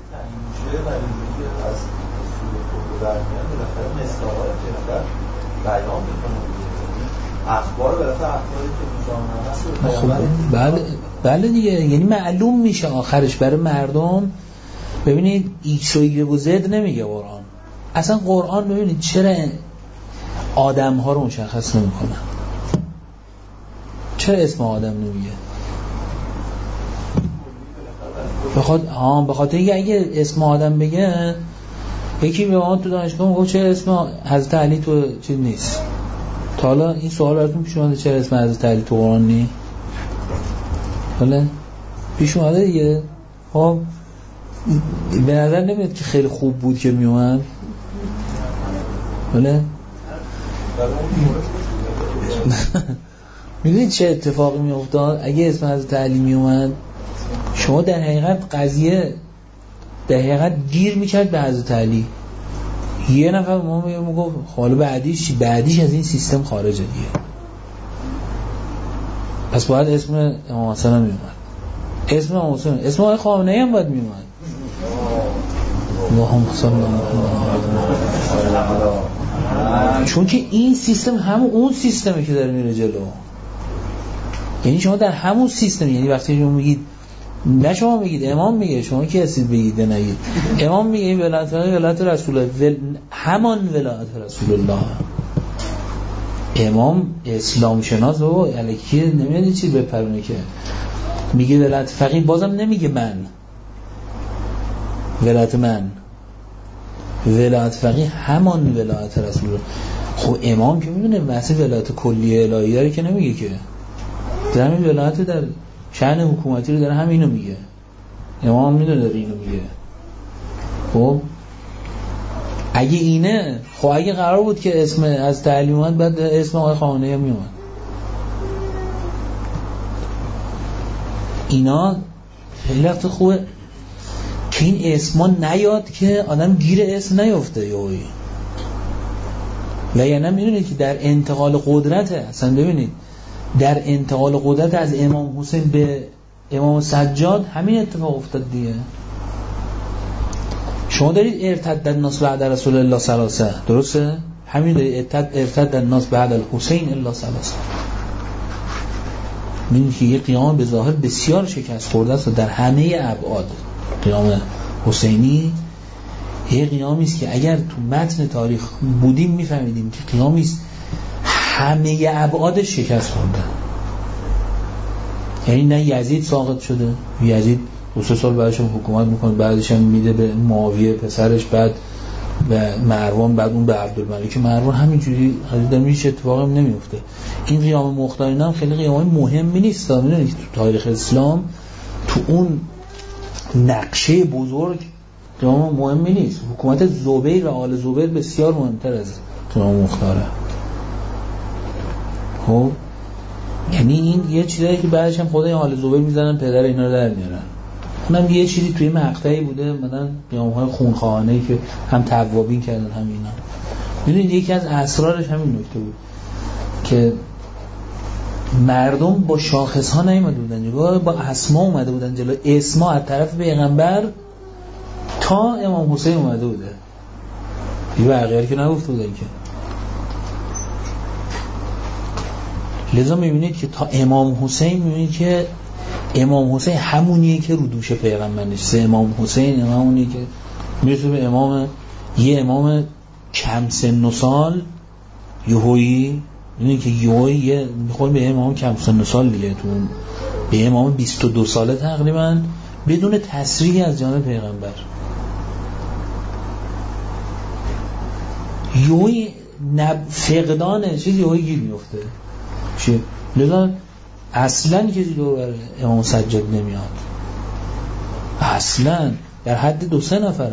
اخبار بالاخره اخباری که میزانه هست بله بله دیگه، یعنی معلوم میشه آخرش برای مردم. ببینید ایکس و ایگرگ و زد نمیگه قرآن. اصلا قرآن ببینید چرا آدم ها رو مشخص نمیکنه، چرا اسم آدم نمیگه؟ بخاطر ها بخاطر اینکه اگه اسم آدم بگه، یکی به ما تو دانشگاه میگه چرا اسم حضرت علی تو چیز نیست؟ تا حالا این سوال براتون پیش اومده چرا اسم حضرت علی تو قرآن نیست؟ حالا پیش اومده دیگه. خب به نظر نمیاد که خیلی خوب بود که میومد. حالا میدونید چه اتفاقی میافتاد اگه اسم حضرت علی میومد؟ شما در حقیقت قضیه در حقیقت گیر میکرد به حضرت علی. یه نفر ما میگفت حالا بعدیش بعدیش از این سیستم خارجه دیگه، پس باید اسم امام حسن هم میومد، اسم امام حسن، اسم آقای خامنه‌ای هم باید میومد. اللهم صل علی محمد. چون که این سیستم همون اون سیستمی که داره میره جلو. یعنی شما در همون سیستم، یعنی وقتی شما میگید، نه شما میگید امام میگه، شما کی هستید بگید نگید. امام میگه ولایت ولایت رسول الله، ول... همان ولایت رسول الله. امام اسلام شناس و الکی نمیاد چی بپرونه که میگه ولایت فقیه، بازم نمیگه من ولایت من، ولایت فقیه همان ولایت رسول الله. خب امام که میدونه واسه ولایت کلیه الهیه رو که نمیگه که، در همین ولایت در شأن حکومتی رو داره همینو میگه. امام میدونه داره اینو میگه. خب اگه اینه، خب اگه قرار بود که اسم از تعلیمات بعد اسم آقای خامنه‌ای هم میومد. اینا خیلی وقت خوبه که این اسما نیاد که آدم گیر اسم نیفته یهویی. و یعنی میدونید که در انتقال قدرت، اصلا ببینید در انتقال قدرت از امام حسین به امام سجاد همین اتفاق افتاد دیگه. شما دارید ارتد الناس بعد رسول الله ثلاثه، درسته؟ همین دارید ارتد الناس بعد الحسین الا ثلاثه. می‌بینید که یه قیام به ظاهر بسیار شکست خورده است در همه ابعاد. قیام حسینی یه قیامی است که اگر تو متن تاریخ بودیم می‌فهمیدیم که قیامی است همه ابعادش شکست خورده. یعنی نه یزید ساقط شده، یزید دو سه سال بعدش هم حکومت میکنه، بعدش هم میده به معاویه پسرش، بعد به مروان، بعد اون به عبدالملک مروان. همینجوری حدیدا هیچ اتفاقی هم نمیفته. این قیام مختارین هم خیلی قیام مهمی نیست. میدونید که تو تاریخ اسلام تو اون نقشه بزرگ قیام مهمی نیست. حکومت زبیر و آل زبیر بسیار مهمتر از قیام مختاره. خب یعنی این یه چیزایی که بعدش هم خدای آل زبیر میزنن پدر اینا رو در میارن. اونم یه چیزی توی مقطعی بوده مثلا قیام‌های خونخواهانه‌ای که هم توابین کردن هم اینا. ببینید یکی از اسرارش همین نکته بود که مردم با شاخص‌ها نیومده بودن جلو، با اسما اومده بودن جلو. اسما از طرف پیغمبر تا امام حسین اومده بوده، یه بقیه که نگفته بودن که. لذا میبینید که تا امام حسین میبینید که امام حسین همونیه که رو دوش پیغمبر نشسته. امام حسین همونیه که میرسه به امام یه امام کم سن و سال یهویی اینه که یهویی میخواد به امام کم سن و سال دیگه تو به امام بیست و دو ساله تقریبا بدون تصریحی از جانب پیغمبر یهویی نب... فقدان چیزی یهویی گیر میفته چی؟ لذا اصلا کسی دور بر امام سجاد نمیاد اصلا در حد دو سه نفرن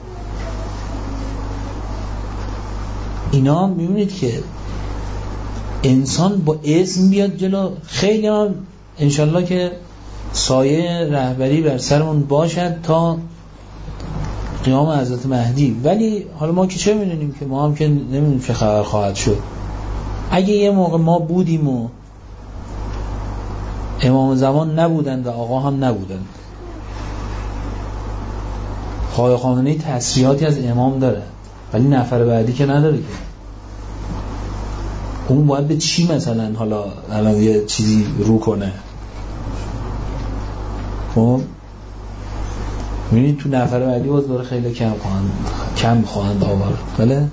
اینا میبینید که انسان با اسم بیاد جلو. خیلی هم انشالله که سایه رهبری بر سرمون باشد تا قیام حضرت مهدی، ولی حالا ما که چه میدونیم که ما هم که نمیدونیم چه خبر خواهد شد. اگه یه موقع ما بودیم و امام زمان نبودند و آقا هم نبودند، خواهی خامنه‌ای تصریحاتی از امام داره ولی نفر بعدی که نداره که اون باید به چی مثلا حالا الان یه چیزی رو کنه. خب می‌بینید تو نفر بعدی باز داره خیلی کم خواهند کم خواهند آورد. بله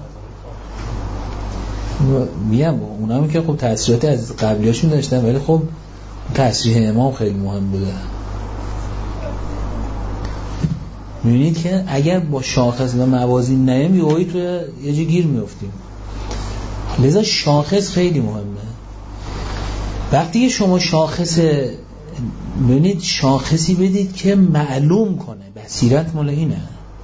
میگم اونا هم که خب تأثیراتی از قبلیاشون داشتن ولی خب تصریح امام خیلی مهم بوده. می‌بینید که اگر با شاخص و موازین نیم یهویی تو یه جا گیر میافتیم. لذا شاخص خیلی مهمه. وقتی شما شاخص ببینید شاخصی بدید که معلوم کنه، بصیرت مال اینه.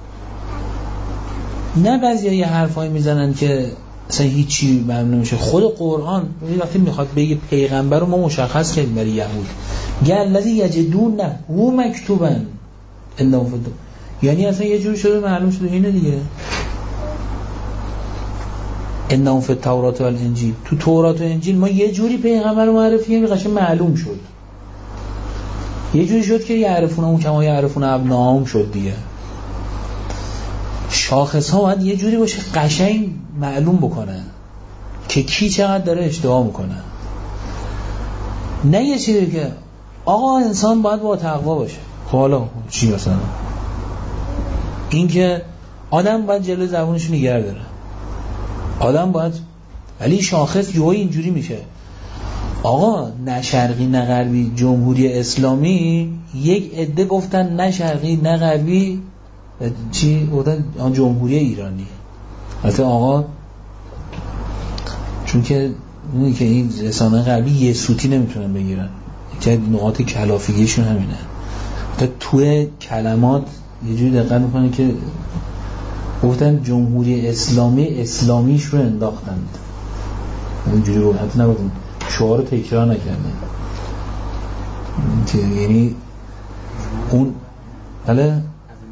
نه بعضیا یه حرفایی میزنن که اصلا هیچی معلوم نمیشه. خود قرآن وقتی میخواد بگه پیغمبر رو ما مشخص کردیم برای یهود، گل الذی یجدون نه هو مکتوبن الا یعنی اصلا یه جور شده معلوم شده اینه دیگه. انهم فی التوراة والانجیل، تو تورات و انجیل ما یه جوری پیغمبر رو معرفی کردیم قشنگ معلوم شد. یه جوری شد که یعرفونهم کما یعرفون ابناءهم شد دیگه. شاخص ها باید یه جوری باشه قشنگ معلوم بکنه که کی چقدر داره اشتباه میکنه. نه یه چیزی که آقا انسان باید با تقوا باشه. خب حالا چی مثلا این که آدم باید جلوی زبونش نگه داره، آدم باید، ولی شاخص یهو اینجوری میشه آقا نه شرقی نه غربی جمهوری اسلامی، یک عده گفتن نه شرقی نه غربی چی گفتن آن جمهوری ایرانی. البته آقا چون که اینه که این رسانه غربی یه سوتی نمیتونن بگیرن، که نقاط کلافگیشون همینه. تا توی کلمات یه جوری دقت میکنه که گفتن جمهوری اسلامی اسلامیش رو انداختند، اونجوری رو حتی نگفتن شعار رو تکرار نکردن، یعنی اون بله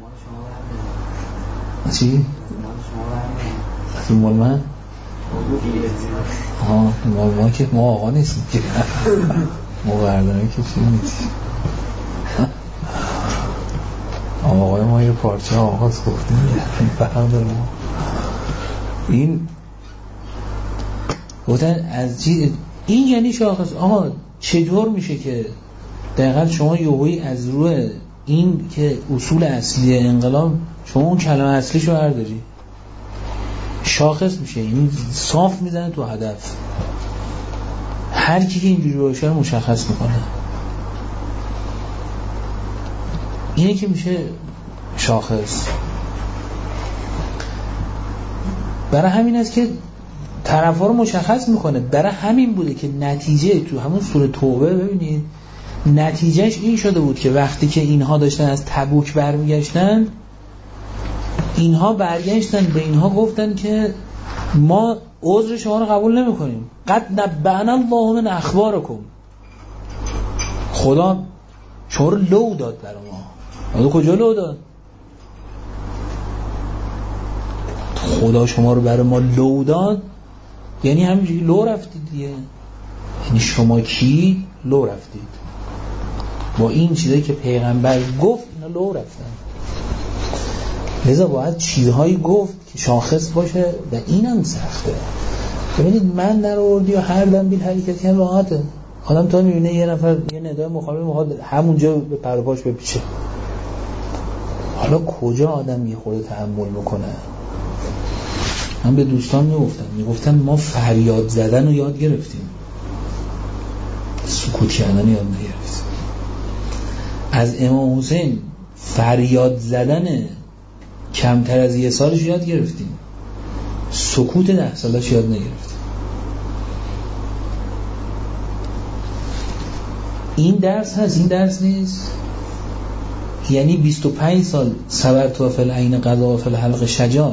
چی؟ از مال من؟ ها مال ما که ما آقا نیستیم که ما برداریم که چی نیست آقای ما یه پارچه آغاز گفتیم فرق داره. این گفتن از چی این یعنی شاخص. آقا چطور میشه که دقیقا شما یهویی از روی این که اصول اصلی انقلاب شما اون کلمه اصلیشو برداری شاخص میشه، این صاف میزنه تو هدف. هر کی که اینجوری باشه مشخص میکنه، اینه که میشه شاخص. برای همین است که طرفا رو مشخص میکنه. برای همین بوده که نتیجه تو همون سوره توبه ببینید نتیجهش این شده بود که وقتی که اینها داشتن از تبوک برمیگشتن، اینها برگشتن به اینها گفتن که ما عذر شما رو قبول نمی کنیم. قد نبأنا الله من اخبارکم، خدا شما رو لو داد برای ما. حالا کجا لو داد؟ خدا شما رو برای ما لو داد یعنی همینجوری لو رفتید دیگه. یعنی شما کی لو رفتید با این چیزایی که پیغمبر گفت، اینا لو رفتن. لذا باید چیزهایی گفت که شاخص باشه و اینم سخته. ببینید من در اردی و هر دم بیل حرکت کنم راحته. آدم تا میبینه یه نفر یه ندای مخالف میخواد همونجا به پروپاش بپیچه. حالا کجا آدم یه خورده تحمل میکنه؟ من به دوستان میگفتم میگفتم ما فریاد زدن رو یاد گرفتیم، سکوت کردن یاد نگرفتیم. از امام حسین فریاد زدن کمتر از یه سالش یاد گرفتیم، سکوت ده سالش یاد نگرفتیم. این درس هست، این درس نیست. یعنی بیست و پنج سال صبرت و فی العین قضا و فی الحلق شجاع،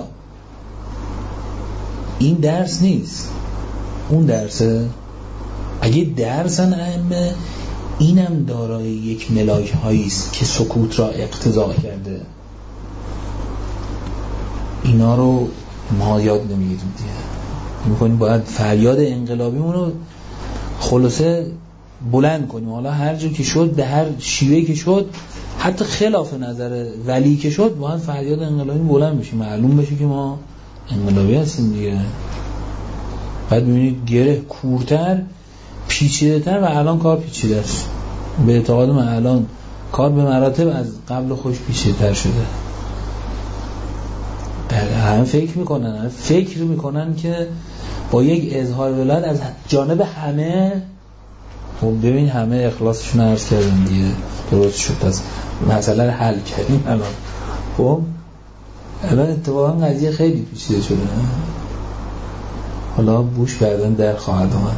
این درس نیست، اون درسه. اگه درسن ائمه، اینم دارای یک ملاک هایی است که سکوت را اقتضا کرده. اینا رو ما یاد نمیگیریم دیگه. میکنیم باید فریاد انقلابیمون رو خلاصه بلند کنیم، حالا هر جور که شد، به هر شیوهی که شد، حتی خلاف نظر ولی که شد، باید فریاد انقلابی بلند بشیم، معلوم بشه که ما انقلابی هستیم دیگه. بعد میبینید گره کورتر، پیچیده تر، و الان کار پیچیده است. به اعتقاد من الان کار به مراتب از قبل خوش پیچیده تر شده. همه فکر میکنن همه فکر میکنن که با یک اظهار ولایت از جانب همه، خب ببین همه اخلاصشون عرض کردن دیگه، درست شد، از مسئله رو حل کردیم الان. خب الان اتفاقا قضیه خیلی پیچیده شده، حالا بوش بعدن در خواهد آمد.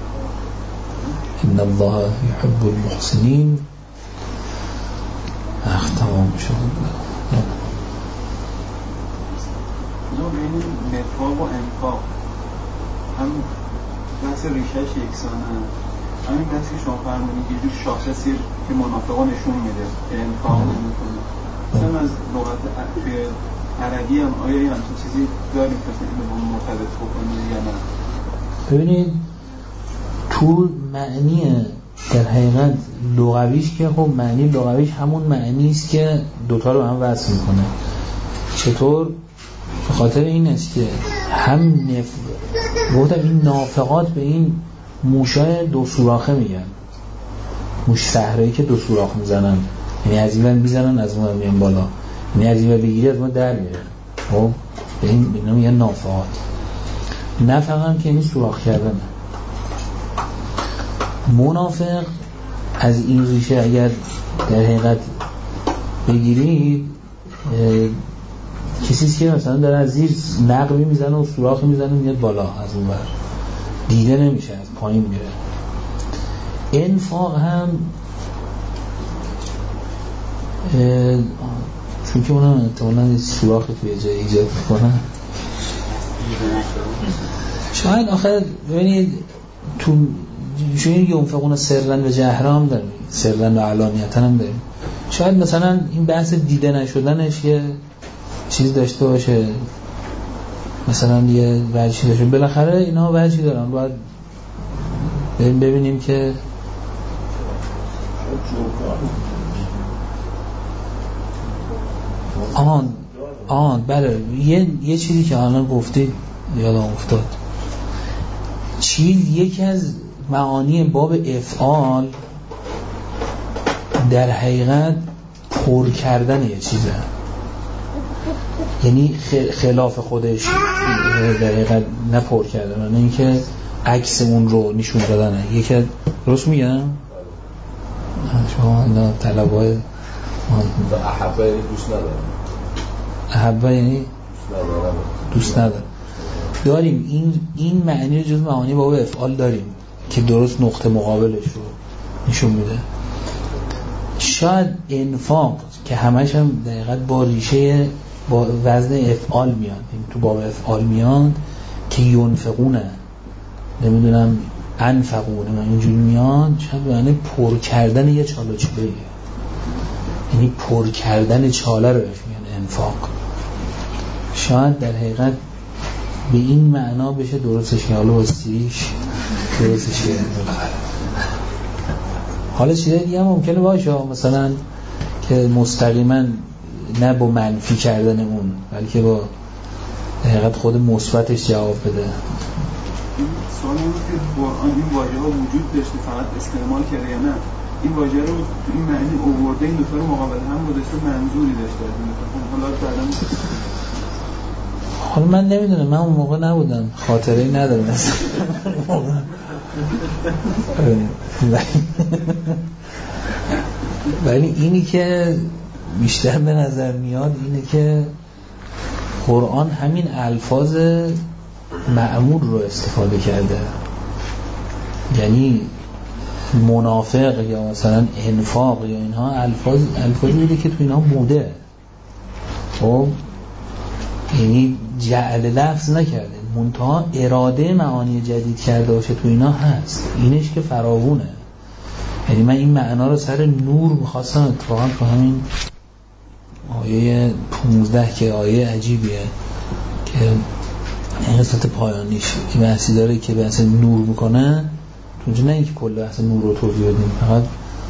ان الله يحب المحسنین. اخ تمام شد. نوع بین نفاق و انفاق هم بحث ریشهش یکسانه. همین بحثی که شما فرمودید یه جور شاخصی که منافقا نشون میده که انفاق نمیکنه. مثلا از لغت توی عربی هم آیا یه همچین چیزی داریم که به اون مرتبط بکنید یا نه؟ ببینید تو معنی در حقیقت لغویش که خب معنی لغویش همون معنی است که دوتا رو هم وصل میکنه. چطور؟ به خاطر این است که هم نف... گفتم این نافقات به این موشای دو سوراخه میگن، موش صحرایی که دو سوراخ میزنن، یعنی از این ور میزنن از اون ور میان بالا، یعنی از این ور بگیری از ما در میره. خب به این اینا میگن نافقات. نفق هم که این سوراخ کردنه. منافق از این ریشه اگر در حقیقت بگیرید کسیست که مثلا داره از زیر نقبی میزنه و سوراخی میزنه میاد بالا، از اون ور دیده نمیشه، از پایین میره. انفاق هم چون که اونم احتمالاً سوراخی توی جای ایجاد میکنن. شاید آخر ببینید تو چون ینفقون سرن و جهرام داریم، سرن و علانیتن هم داریم. شاید مثلا این بحث دیده نشدنش یه چیز داشته باشه، مثلا یه وجهی داشته، بالاخره اینا وجهی دارن، باید ببینیم که آن آن بله یه یه چیزی که الان گفتید یادم افتاد. چیز یکی از معانی باب افعال در حقیقت پر کردن یه چیزه، یعنی خلاف خودش در حقیقت نه پر کردن، نه اینکه عکس اون رو نشون دادنه. یکی درست میگم؟ شما اینا طلبای احبه یعنی دوست ندارم، احبه یعنی دوست ندارم. داریم این این معنی رو جز معانی باب افعال داریم که درست نقطه مقابلش رو نشون میده. شاید انفاق که همش هم دقیقاً با ریشه با وزن افعال میاد، این تو باب افعال میاد که ینفقونه، نمیدونم انفقونه، اینجوری میاد، شاید معنی پر کردن یه چاله چاله، یعنی پر کردن چاله رو بهش میگن انفاق. شاید در حقیقت به این معنا بشه درستش که حالا واسیش درستش که حالا چیزای دیگه هم ممکنه باشه، مثلا که مستقیما نه با منفی کردن اون بلکه با حقیقت خود مثبتش جواب بده. سوال اینه که قرآن این واژه ها وجود داشته فقط استعمال کرده یا نه؟ این واژه رو تو این معنی آورده، این دو تا رو مقابل هم گذاشته، منظوری داشته از این. حالا بعداً حالا من نمیدونم، من اون موقع نبودم، خاطره‌ای ندارم مثلا ولی اینی که بیشتر به نظر میاد اینه که قرآن همین الفاظ معمول رو استفاده کرده، یعنی منافق یا مثلا انفاق یا اینها الفاظ الفاظی بوده که تو اینها بوده، خب یعنی جعل لفظ نکرده، منتها اراده معانی جدید کرده باشه تو اینا هست، اینش که فراوونه. یعنی من این معنا رو سر نور میخواستم اتفاقا تو همین آیه پونزده که آیه عجیبیه که این قسمت پایانیش که بحثی داره که بحث نور میکنه، تو نه اینکه کل بحث نور رو توضیح بدیم، فقط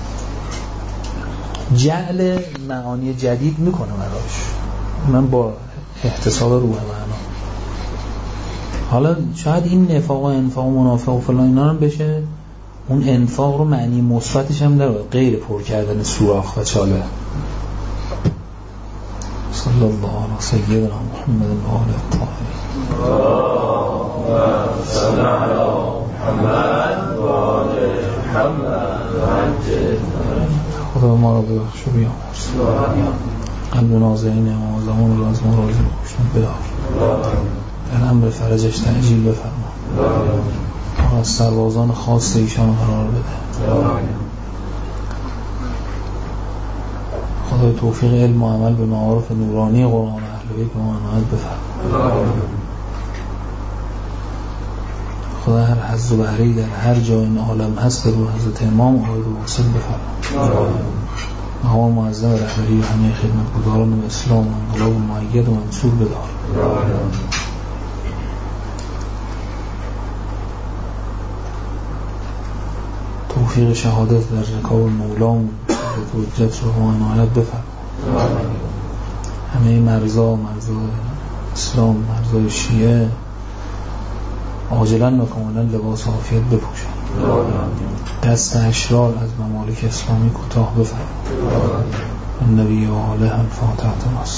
جعل معانی جدید میکنه براش، من با احتساب روح معنا. حالا شاید این نفاق و انفاق و منافق و فلان اینا هم بشه اون انفاق رو معنی مثبتش هم داره، غیر پر کردن سوراخ و چاله. صلی الله علیه سیدنا محمد و آله الطاهرین. اللهم صل علی محمد و آل محمد و عجل. خدا ما را ببخش و بیامرز. قلب نازنین امام زمان را از ما راضی بخشن بدار. در امر فرجش تعجیل بفرما. از سربازان خاص ایشان قرار بده. خدای توفیق علم و عمل به معارف نورانی قرآن اهل بیت و عنایت بفرما. خدا هر حظ و بهره‌ای در هر جای این عالم هست رو حضرت امام آقای واصل بفرما. مقام معظم رهبری و همه خدمتگزاران اسلام و انقلاب و مؤید و منصور بدار. توفیق شهادت در رکاب مولام و حجت رو و عنایت بفرما. همه مرزا مرزا اسلام مرزای شیعه عاجلا و کاملا لباس عافیت بپوشن. دست اشرار از ممالک اسلامی کوتاه بفرما. النبی و آله الفاتحه.